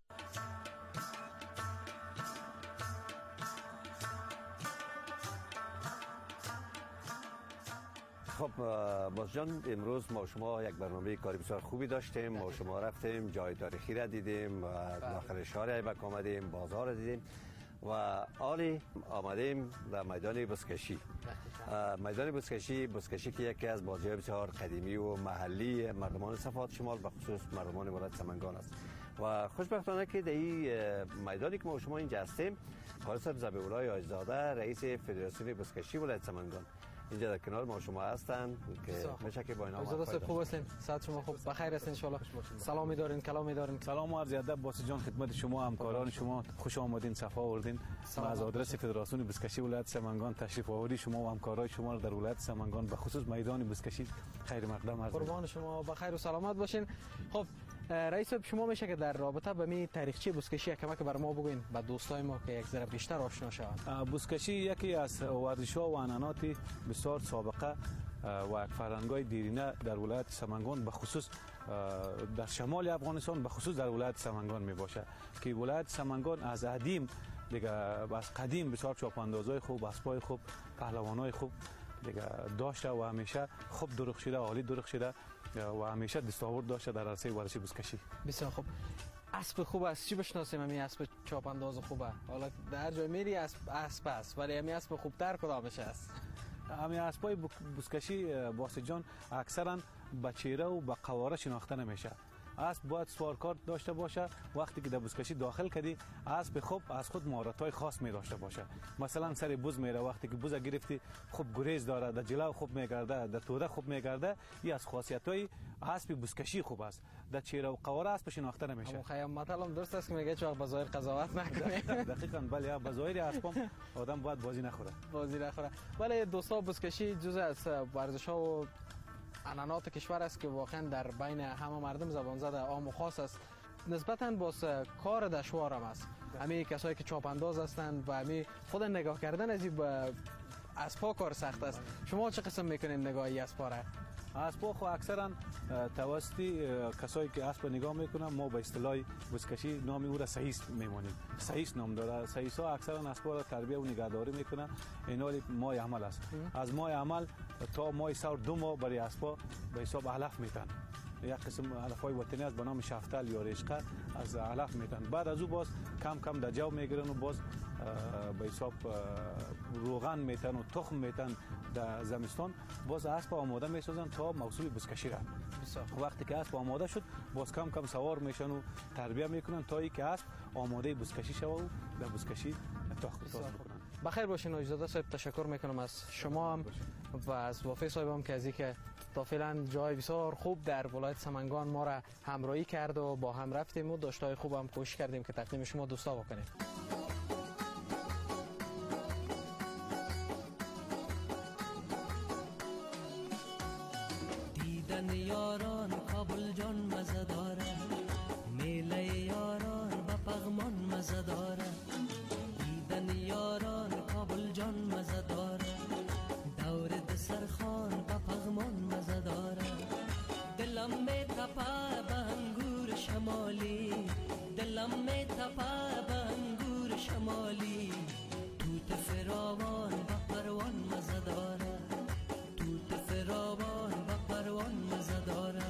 خب باز جان، امروز ما شما یک برنامه کاری بسیار خوبی داشتیم. ما شما رفتیم جای تاریخی را دیدیم، داخل شهر ایبک آمدیم، بازار را دیدیم و حالی آمدیم در میدان بزکشی. میدان بزکشی بزکشی که یکی از بازی‌های بسیار قدیمی و محلی مردمان صفات شمال به خصوص مردمان ولایت سمنگان است و خوشبختانه که در این میدانی که ما شما اینجا هستیم، قاری صاحب ذبیح‌الله یاجزاده رئیس فدراسیون بزکشی ولایت سمنگان اینجا در کنار ما شما هستند که میشه که با اینا ما خوب هستین؟ صحت شما خوب بخیر هستین ان شاء الله؟ سلامی دارین، کلامی دارین؟ سلام و عرض ادب باسی جان خدمت شما، همکاران شما. خوش آمدین، صفا آوردین. از آدرس فدراسیون بزکشی ولایت سمنگان تشریف آوردی شما و همکارای شما در ولایت سمنگان به خصوص میدان بزکشی خیر مقدم هستید. قربان شما، بخیر و سلامت باشین. خب رئیس صاحب، شما میشه که در رابطه با می تاریخچه بزکشی کمک بر ما بگوین با دوستای ما که یک ذره بیشتر آشنا شوند. بزکشی یکی از ورزش‌ها و عنعنات بسیار سابقه و یک فرهنگ‌های دیرینه در ولایت سمنگان به خصوص در شمال افغانستان به خصوص در ولایت سمنگان می باشه که ولایت سمنگان از قدیم دیگه از قدیم بسیار چاپاندازای خوب، اسبای خوب، پهلوانای خوب دیگه داشته و همیشه خوب درخشیده، عالی درخشیده و همیشه دستاورد داشته در عرصه ورزش بزکشی. بسیار خوب. اسب خوب است، چی بشناسیم همین اسب چاپ انداز خوبه؟ حالا در جای میری اسب اسب است، ولی همین اسب خوبتر کدامش است؟ همین اسبای بزکشی باسط جان اکثرا به چهره و به قواره شناخته نمیشه. اسب باید سوارکار داشته باشه. وقتی که در بزکشی داخل کردی اسب خوب از خود مهارت‌های خاص می داشته باشه. مثلا سر بز میره، وقتی که بز گرفتی خوب گریز داره، در جلو خوب میگرده، در توده خوب میگرده. این از خاصیت‌های اسب بزکشی خوب است. در چهره و قواره اسب شناخته نمیشه. خیام مطلب درست است که میگه چه به ظاهر قضاوت نکنه. دقیقاً بله، به ظاهر اسبم آدم باید بازی نخوره. بازی نخوره. ولی دوستا بزکشی جزء از ورزش‌ها و عنعنات کشور است که واقعا در بین همه مردم زبان زده عام و خاص است. نسبتاً باز کار دشوار هم است. همه کسایی که چاپ انداز هستند و همه خود نگاه کردن از این اسبا کار سخت است. شما چه قسم میکنین نگاهی اسبا را؟ اسبا خو اکثرا توسطی کسایی که اسب نگاه میکنن ما به اصطلاح بزکشی نام او را سهیس میمونیم. سهیس نام داره. سهیس ها اکثرا اسبا را تربیت و نگهداری میکنن. اینا ماه عمل است. از ماه عمل تا ماه سال دو ماه برای اسبا به حساب علف میتن. یک قسم علفای وطنی است به نام شفتل یا رشقه از علف میتن. بعد از او باز کم کم در جو میگیرن و باز به حساب روغن میتن و تخم میتن در زمستان. باز اسب آماده میسازن تا موسم بزکشی را. وقتی که اسب آماده شد باز کم کم سوار میشن و تربیت میکنن تا اینکه اسب آماده بزکشی شود و در بزکشی تاخت کنن. بخیر باشین اجازه صاحب، تشکر میکنم از شما هم و از وافی صاحب هم که از اینکه تا فعلا جای بسیار خوب در ولایت سمنگان ما را همراهی کرد و با هم رفتیم و داشتهای خوب هم کوشش کردیم که تقدیم شما دوستا بکنیم. دیدن یاران کابل جان مزه داره، میله یاران با پغمان مزه داره. دیدن یاران کابل جان مزه داره، دور دسرخان با پغمان مزه داره. دلم می تپه به انگور شمالی، دلم می تپه به انگور شمالی. توت فراوان با پروان مزه داره، توت فراوان با پروان مزه داره.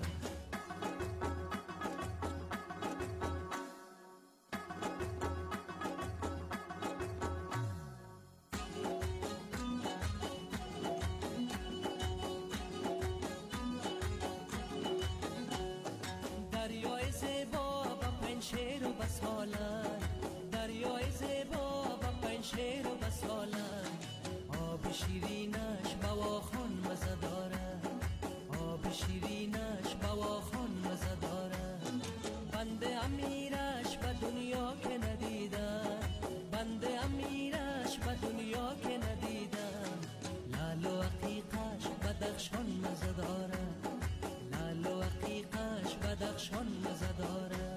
دریای زیبا با پنشیر و بسالن، دریای زیبا با پنشیر و بسالن. آب شیرینش بواخان مزه داره، آب شیرینش بواخان مزه داره. بنده امیرش به دنیا که ندیدم، بنده امیرش به دنیا که ندیدم. لال و عقیقش بدخشان مزه داره، لال و عقیقش بدخشان مزه داره.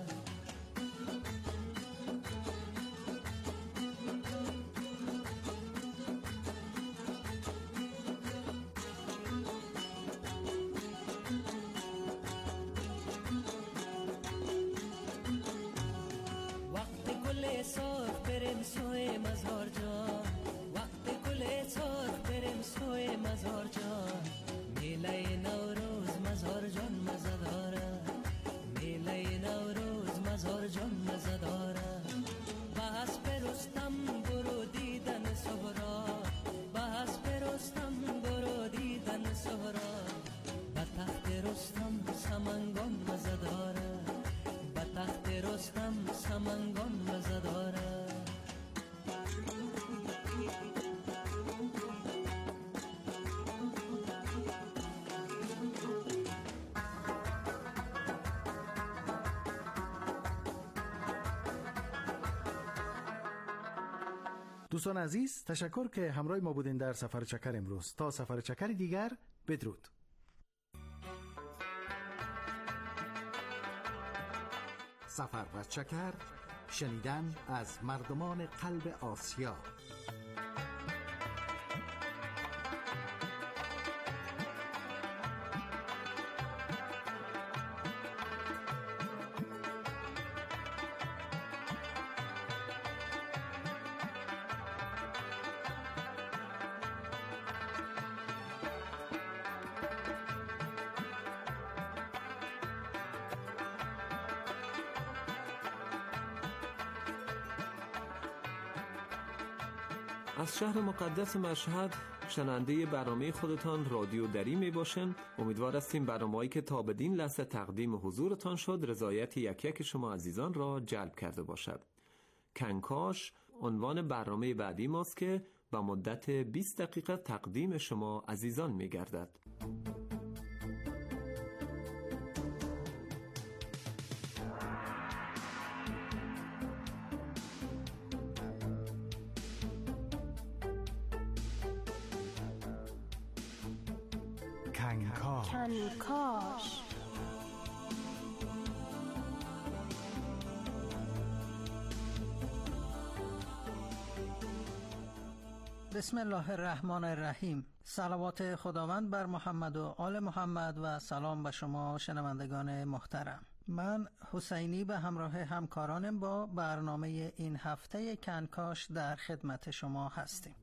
وقت گل سرخ بریم سوی مزار جان، وقت گل سرخ بریم سوی مزار جان. میله نوروز مزار جان مزه داره، میله نوروز مزار جان مزه داره. بس برستم برو دیدن سهرا، بس برستم برو دیدن سهرا. به تخت رستم سمنگان مزه داره، به تخت رستم سمنگان مزه داره. دوستان عزیز، تشکر که همراه ما بودین در سفر چکر امروز. تا سفر چکر دیگر، بدرود. سفر و چکر، شنیدن از مردمان قلب آسیا. از شهر مقدس مشهد شنونده برنامه خودتان رادیو دری می باشین. امیدوار هستیم برنامه‌ای که تا بدین لحظه تقدیم حضورتان شد رضایت یک یک شما عزیزان را جلب کرده باشد. کنکاش عنوان برنامه بعدی ماست که با مدت بیست دقیقه تقدیم شما عزیزان می گردد. کنکاش کنکاش بسم الله الرحمن الرحیم. صلوات خداوند بر محمد و آل محمد و سلام به شما شنوندگان محترم. من حسینی به همراه همکارانم با برنامه این هفته کنکاش در خدمت شما هستیم.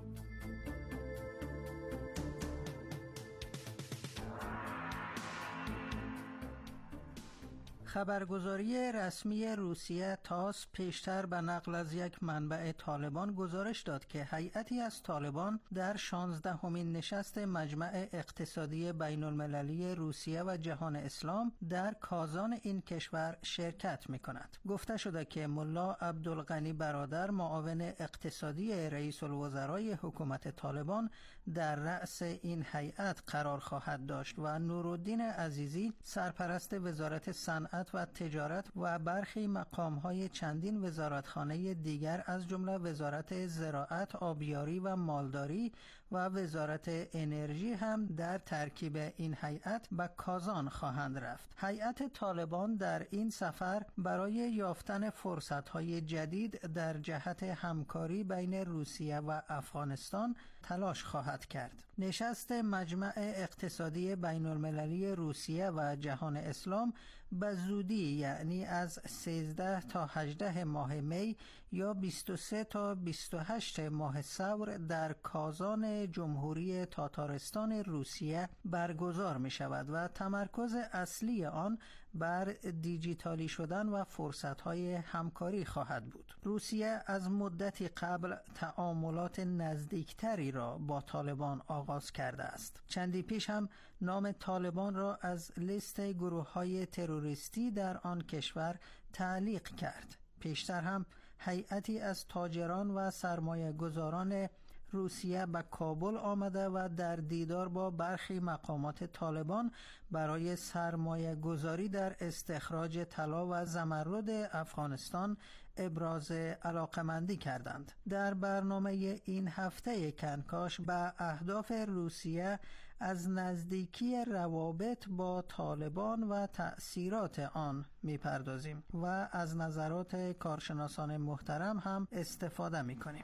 خبرگزاری رسمی روسیه تاس پیشتر به نقل از یک منبع طالبان گزارش داد که هیئتی از طالبان در شانزدهمین نشست مجمع اقتصادی بین المللی روسیه و جهان اسلام در کازان این کشور شرکت می کند. گفته شده که ملا عبدالغنی برادر معاون اقتصادی رئیس الوزرای حکومت طالبان در رأس این هیئت قرار خواهد داشت و نورالدین عزیزی سرپرست وزارت صنعت و تجارت و برخی مقام‌های چندین وزارتخانه دیگر از جمله وزارت زراعت، آبیاری و مالداری و وزارت انرژی هم در ترکیب این هیئت به کازان خواهند رفت. هیئت طالبان در این سفر برای یافتن فرصت‌های جدید در جهت همکاری بین روسیه و افغانستان تلاش خواهد کرد. نشست مجمع اقتصادی بین المللی روسیه و جهان اسلام به زودی یعنی از سیزده تا هجده ماه می یا بیست و سه تا بیست و هشت ماه ثور در کازان جمهوری تاتارستان روسیه برگزار می شود و تمرکز اصلی آن بر دیجیتالی شدن و فرصت‌های همکاری خواهد بود. روسیه از مدتی قبل تعاملات نزدیکتری را با طالبان آغاز کرده است. چندی پیش هم نام طالبان را از لیست گروه‌های تروریستی در آن کشور تعلیق کرد. پیشتر هم هیئتی از تاجران و سرمایه گذاران روسیه به کابل آمده و در دیدار با برخی مقامات طالبان برای سرمایه گذاری در استخراج طلا و زمرد افغانستان ابراز علاقمندی کردند. در برنامه این هفته کنکاش به اهداف روسیه از نزدیکی روابط با طالبان و تأثیرات آن می‌پردازیم و از نظرات کارشناسان محترم هم استفاده می‌کنیم.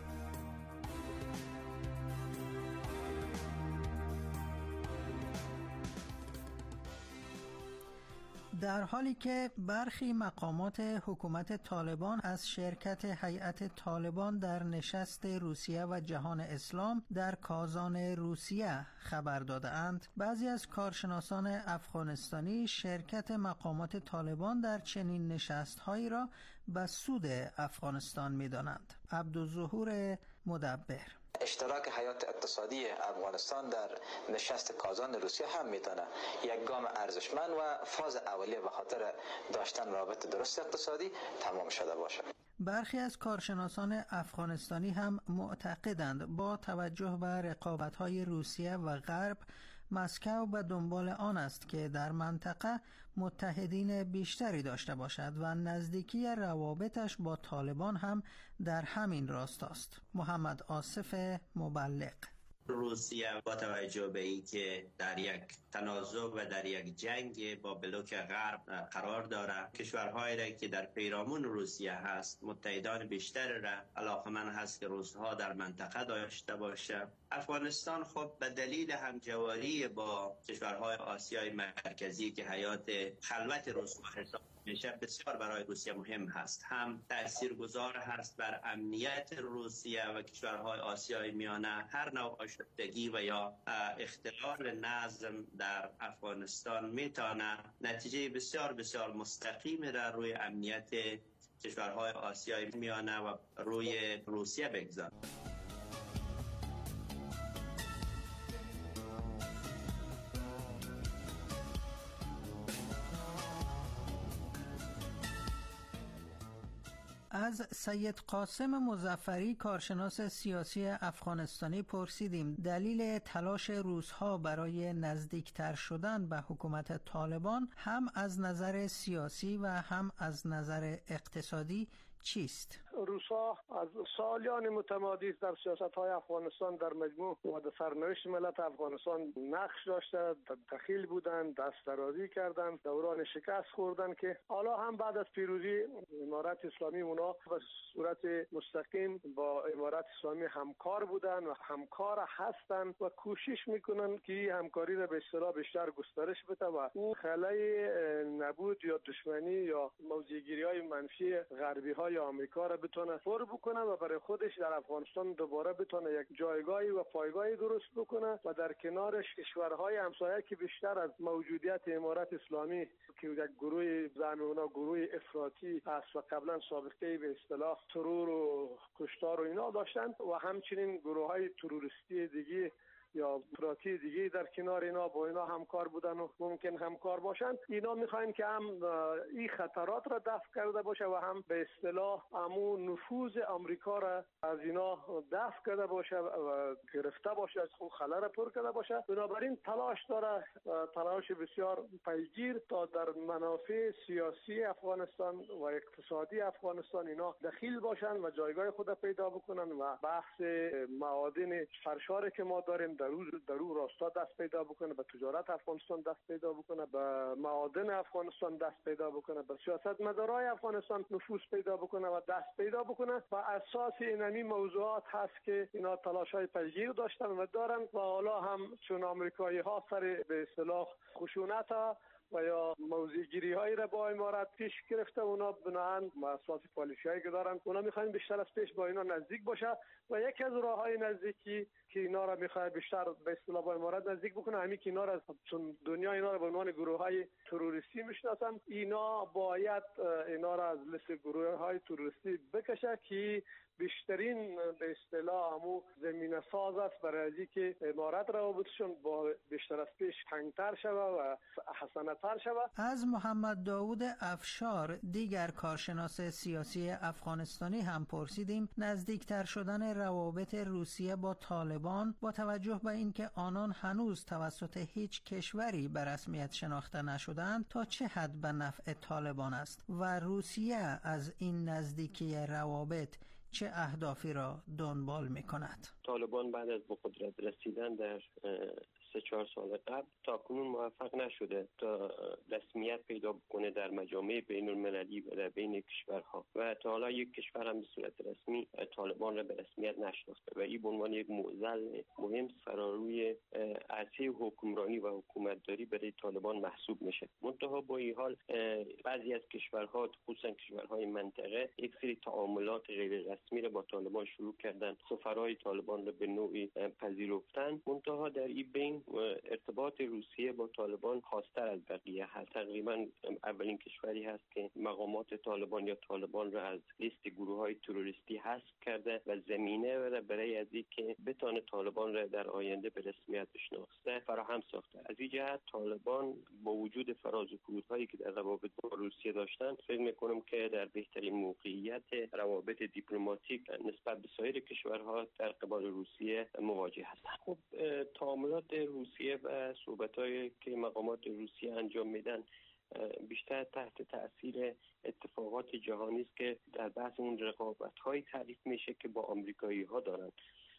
در حالی که برخی مقامات حکومت طالبان از شرکت هیئت طالبان در نشست روسیه و جهان اسلام در کازان روسیه خبر داده‌اند، بعضی از کارشناسان افغانستانی شرکت مقامات طالبان در چنین نشست‌هایی را به سود افغانستان می‌دانند. عبدالظهور مدبر: اشتراک حیات اقتصادی افغانستان در نشست کازان روسیه هم میتونه یک گام ارزشمند و فاز اولیه به خاطر داشتن رابط درست اقتصادی تمام شده باشد. برخی از کارشناسان افغانستانی هم معتقدند با توجه به رقابت‌های روسیه و غرب، مسکو به دنبال آن است که در منطقه متحدین بیشتری داشته باشد و نزدیکی روابطش با طالبان هم در همین راستاست. محمد آصف مبلغ: روسیه با توجه به اینکه در یک تنازع و در یک جنگ با بلوک غرب قرار دارد، کشورهایی را که در پیرامون روسیه هست متحدان بیشتر را علاقمند هست که روسها در منطقه داشته باشه. افغانستان خب به دلیل همجواری با کشورهای آسیای مرکزی که حیات خلوت روسها حساب میشه بسیار برای روسیه مهم هست، هم تاثیرگذار هست بر امنیت روسیه و کشورهای آسیای میانه. هر نوع آشفتگی و یا اختلال نظم در افغانستان میتونه نتیجه بسیار بسیار مستقیم را روی امنیت کشورهای آسیای میانه و روی روسیه بگذارد. از سید قاسم مظفری کارشناس سیاسی افغانستانی پرسیدیم دلیل تلاش روس‌ها برای نزدیکتر شدن به حکومت طالبان هم از نظر سیاسی و هم از نظر اقتصادی چیست؟ روس‌ها از سالیان متمادی در سیاست‌های افغانستان در مجموع و در سرنوشت ملت افغانستان نقش داشته، دخیل بودند، دست درازی کردند، دوران شکست خوردند که حالا هم بعد از پیروزی امارت اسلامی اونا به صورت مستقیم با امارت اسلامی همکار بودند و همکار هستند و کوشش میکنند که این همکاری را به اصطلاح بیشتر گسترش بده و او خلای نبود یا دشمنی یا موضع‌گیری‌های منفی غربی‌های آمریکا را بتونه پر بکنه و برای خودش در افغانستان دوباره بتونه یک جایگاهی و پایگاهی درست بکنه و در کنارش کشورهای همسایه که بیشتر از موجودیت امارت اسلامی که یک گروه زعم اونا گروه افراطی است و قبلا سابقه به اصطلاح ترور و کشتار و اینا داشتن و همچنین گروه‌های تروریستی دیگه یا افراطی دیگه در کنار اینا با اینا همکار بودن و ممکن همکار باشن. اینا میخواین که هم این خطرات را دفع کرده باشه و هم به اصطلاح امو نفوذ آمریکا را از اینا دفع کرده باشه و گرفته باشه، از خود خلا را پر کرده باشه. بنابراین تلاش داره، تلاش بسیار پیگیر تا در منافع سیاسی افغانستان و اقتصادی افغانستان اینا دخیل باشن و جایگاه خود پیدا بکنن و بحث معادن سرشاری که ما داریم در او در او راستا دست پیدا بکنه، به تجارت افغانستان دست پیدا بکنه، به معادن افغانستان دست پیدا بکنه، به سیاست مدارای افغانستان نفوذ پیدا بکنه و دست پیدا بکنه. و اساس اینمی موضوعات هست که اینا تلاش‌های پیگیر داشتن و دارن و حالا هم چون آمریکایی ها سر به اصطلاح خشونت و یا موضع‌گیری هایی را با امارت پیش گرفته، اونا بناهن و اساس پالیسی هایی که دارن اونا میخواین بیشتر از پیش با اینا نزدیک باشه و یکی از راه های نزدیکی که اینا را میخواد بیشتر به اصطلاح با امارت نزدیک بکنه همین که اینا را چون دنیا اینا را به عنوان گروه های تروریستی میشناسن، اینا باید اینا را از لیست گروه های تروریستی بکشه که بیشترین به اصطلاح همو زمینه ساز است برای اینکه امارت روابطشون با بیشتر از پیش تنگتر شود و حسن‌تر شود. از محمد داوود افشار دیگر کارشناس سیاسی افغانستانی هم پرسیدیم نزدیکتر شدن روابط روسیه با طالبان با توجه به اینکه آنان هنوز توسط هیچ کشوری به رسمیت شناخته نشدند تا چه حد به نفع طالبان است و روسیه از این نزدیکی روابط چه اهدافی را دنبال می کند؟ طالبان بعد از به قدرت رسیدن در سه چهار سال قبل تا کنون موفق نشده تا رسمیت پیدا بکنه در مجامع بین المللی و در بین کشورها و تا حالا یک کشور هم به صورت رسمی طالبان را به رسمیت نشناخته و این به عنوان یک معضل مهم فراروی عرصه حکمرانی و حکومتداری برای طالبان محسوب میشه. منتها با این حال بعضی از کشورها خصوصا کشورهای منطقه یک سری تعاملات غیر رسمی را با طالبان شروع کردن، سفرهای طالبان را به نوعی پذیرفتن. منتها در این بین ارتباط روسیه با طالبان خاص‌تر از بقیه هست. تقریبا اولین کشوری هست که مقامات طالبان یا طالبان را از لیست گروه‌های تروریستی حذف کرده و زمینه را برای از اینکه بتونه طالبان را در آینده به رسمیت بشناسه فراهم ساخته. از این جهت طالبان با وجود فراز و فرودهایی که در روابط با روسیه داشتن، فکر می‌کنم که در بهترین موقعیت روابط دیپلماتیک نسبت به سایر کشورها در قبال روسیه مواجه هستند. خب تعاملات روسیه و صحبت‌هایی که مقامات روسیه انجام میدن بیشتر تحت تأثیر اتفاقات جهانی است که در بحث اون رقابت‌های تعریف میشه که با آمریکایی‌ها دارن.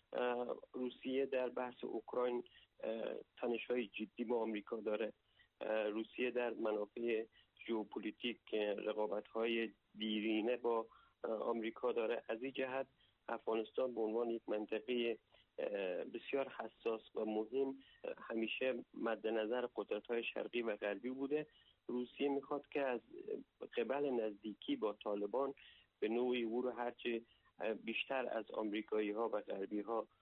روسیه در بحث اوکراین تنش‌های جدی با آمریکا داره. روسیه در منافع ژئوپلیتیک رقابت‌های دیرینه با آمریکا داره. از این جهت افغانستان به عنوان یک منطقه بسیار حساس و مهم همیشه مد نظر قدرت‌های شرقی و غربی بوده. روسیه میخواد که از قبل نزدیکی با طالبان به نوعی او رو هرچه بیشتر از آمریکایی‌ها و غربی‌ها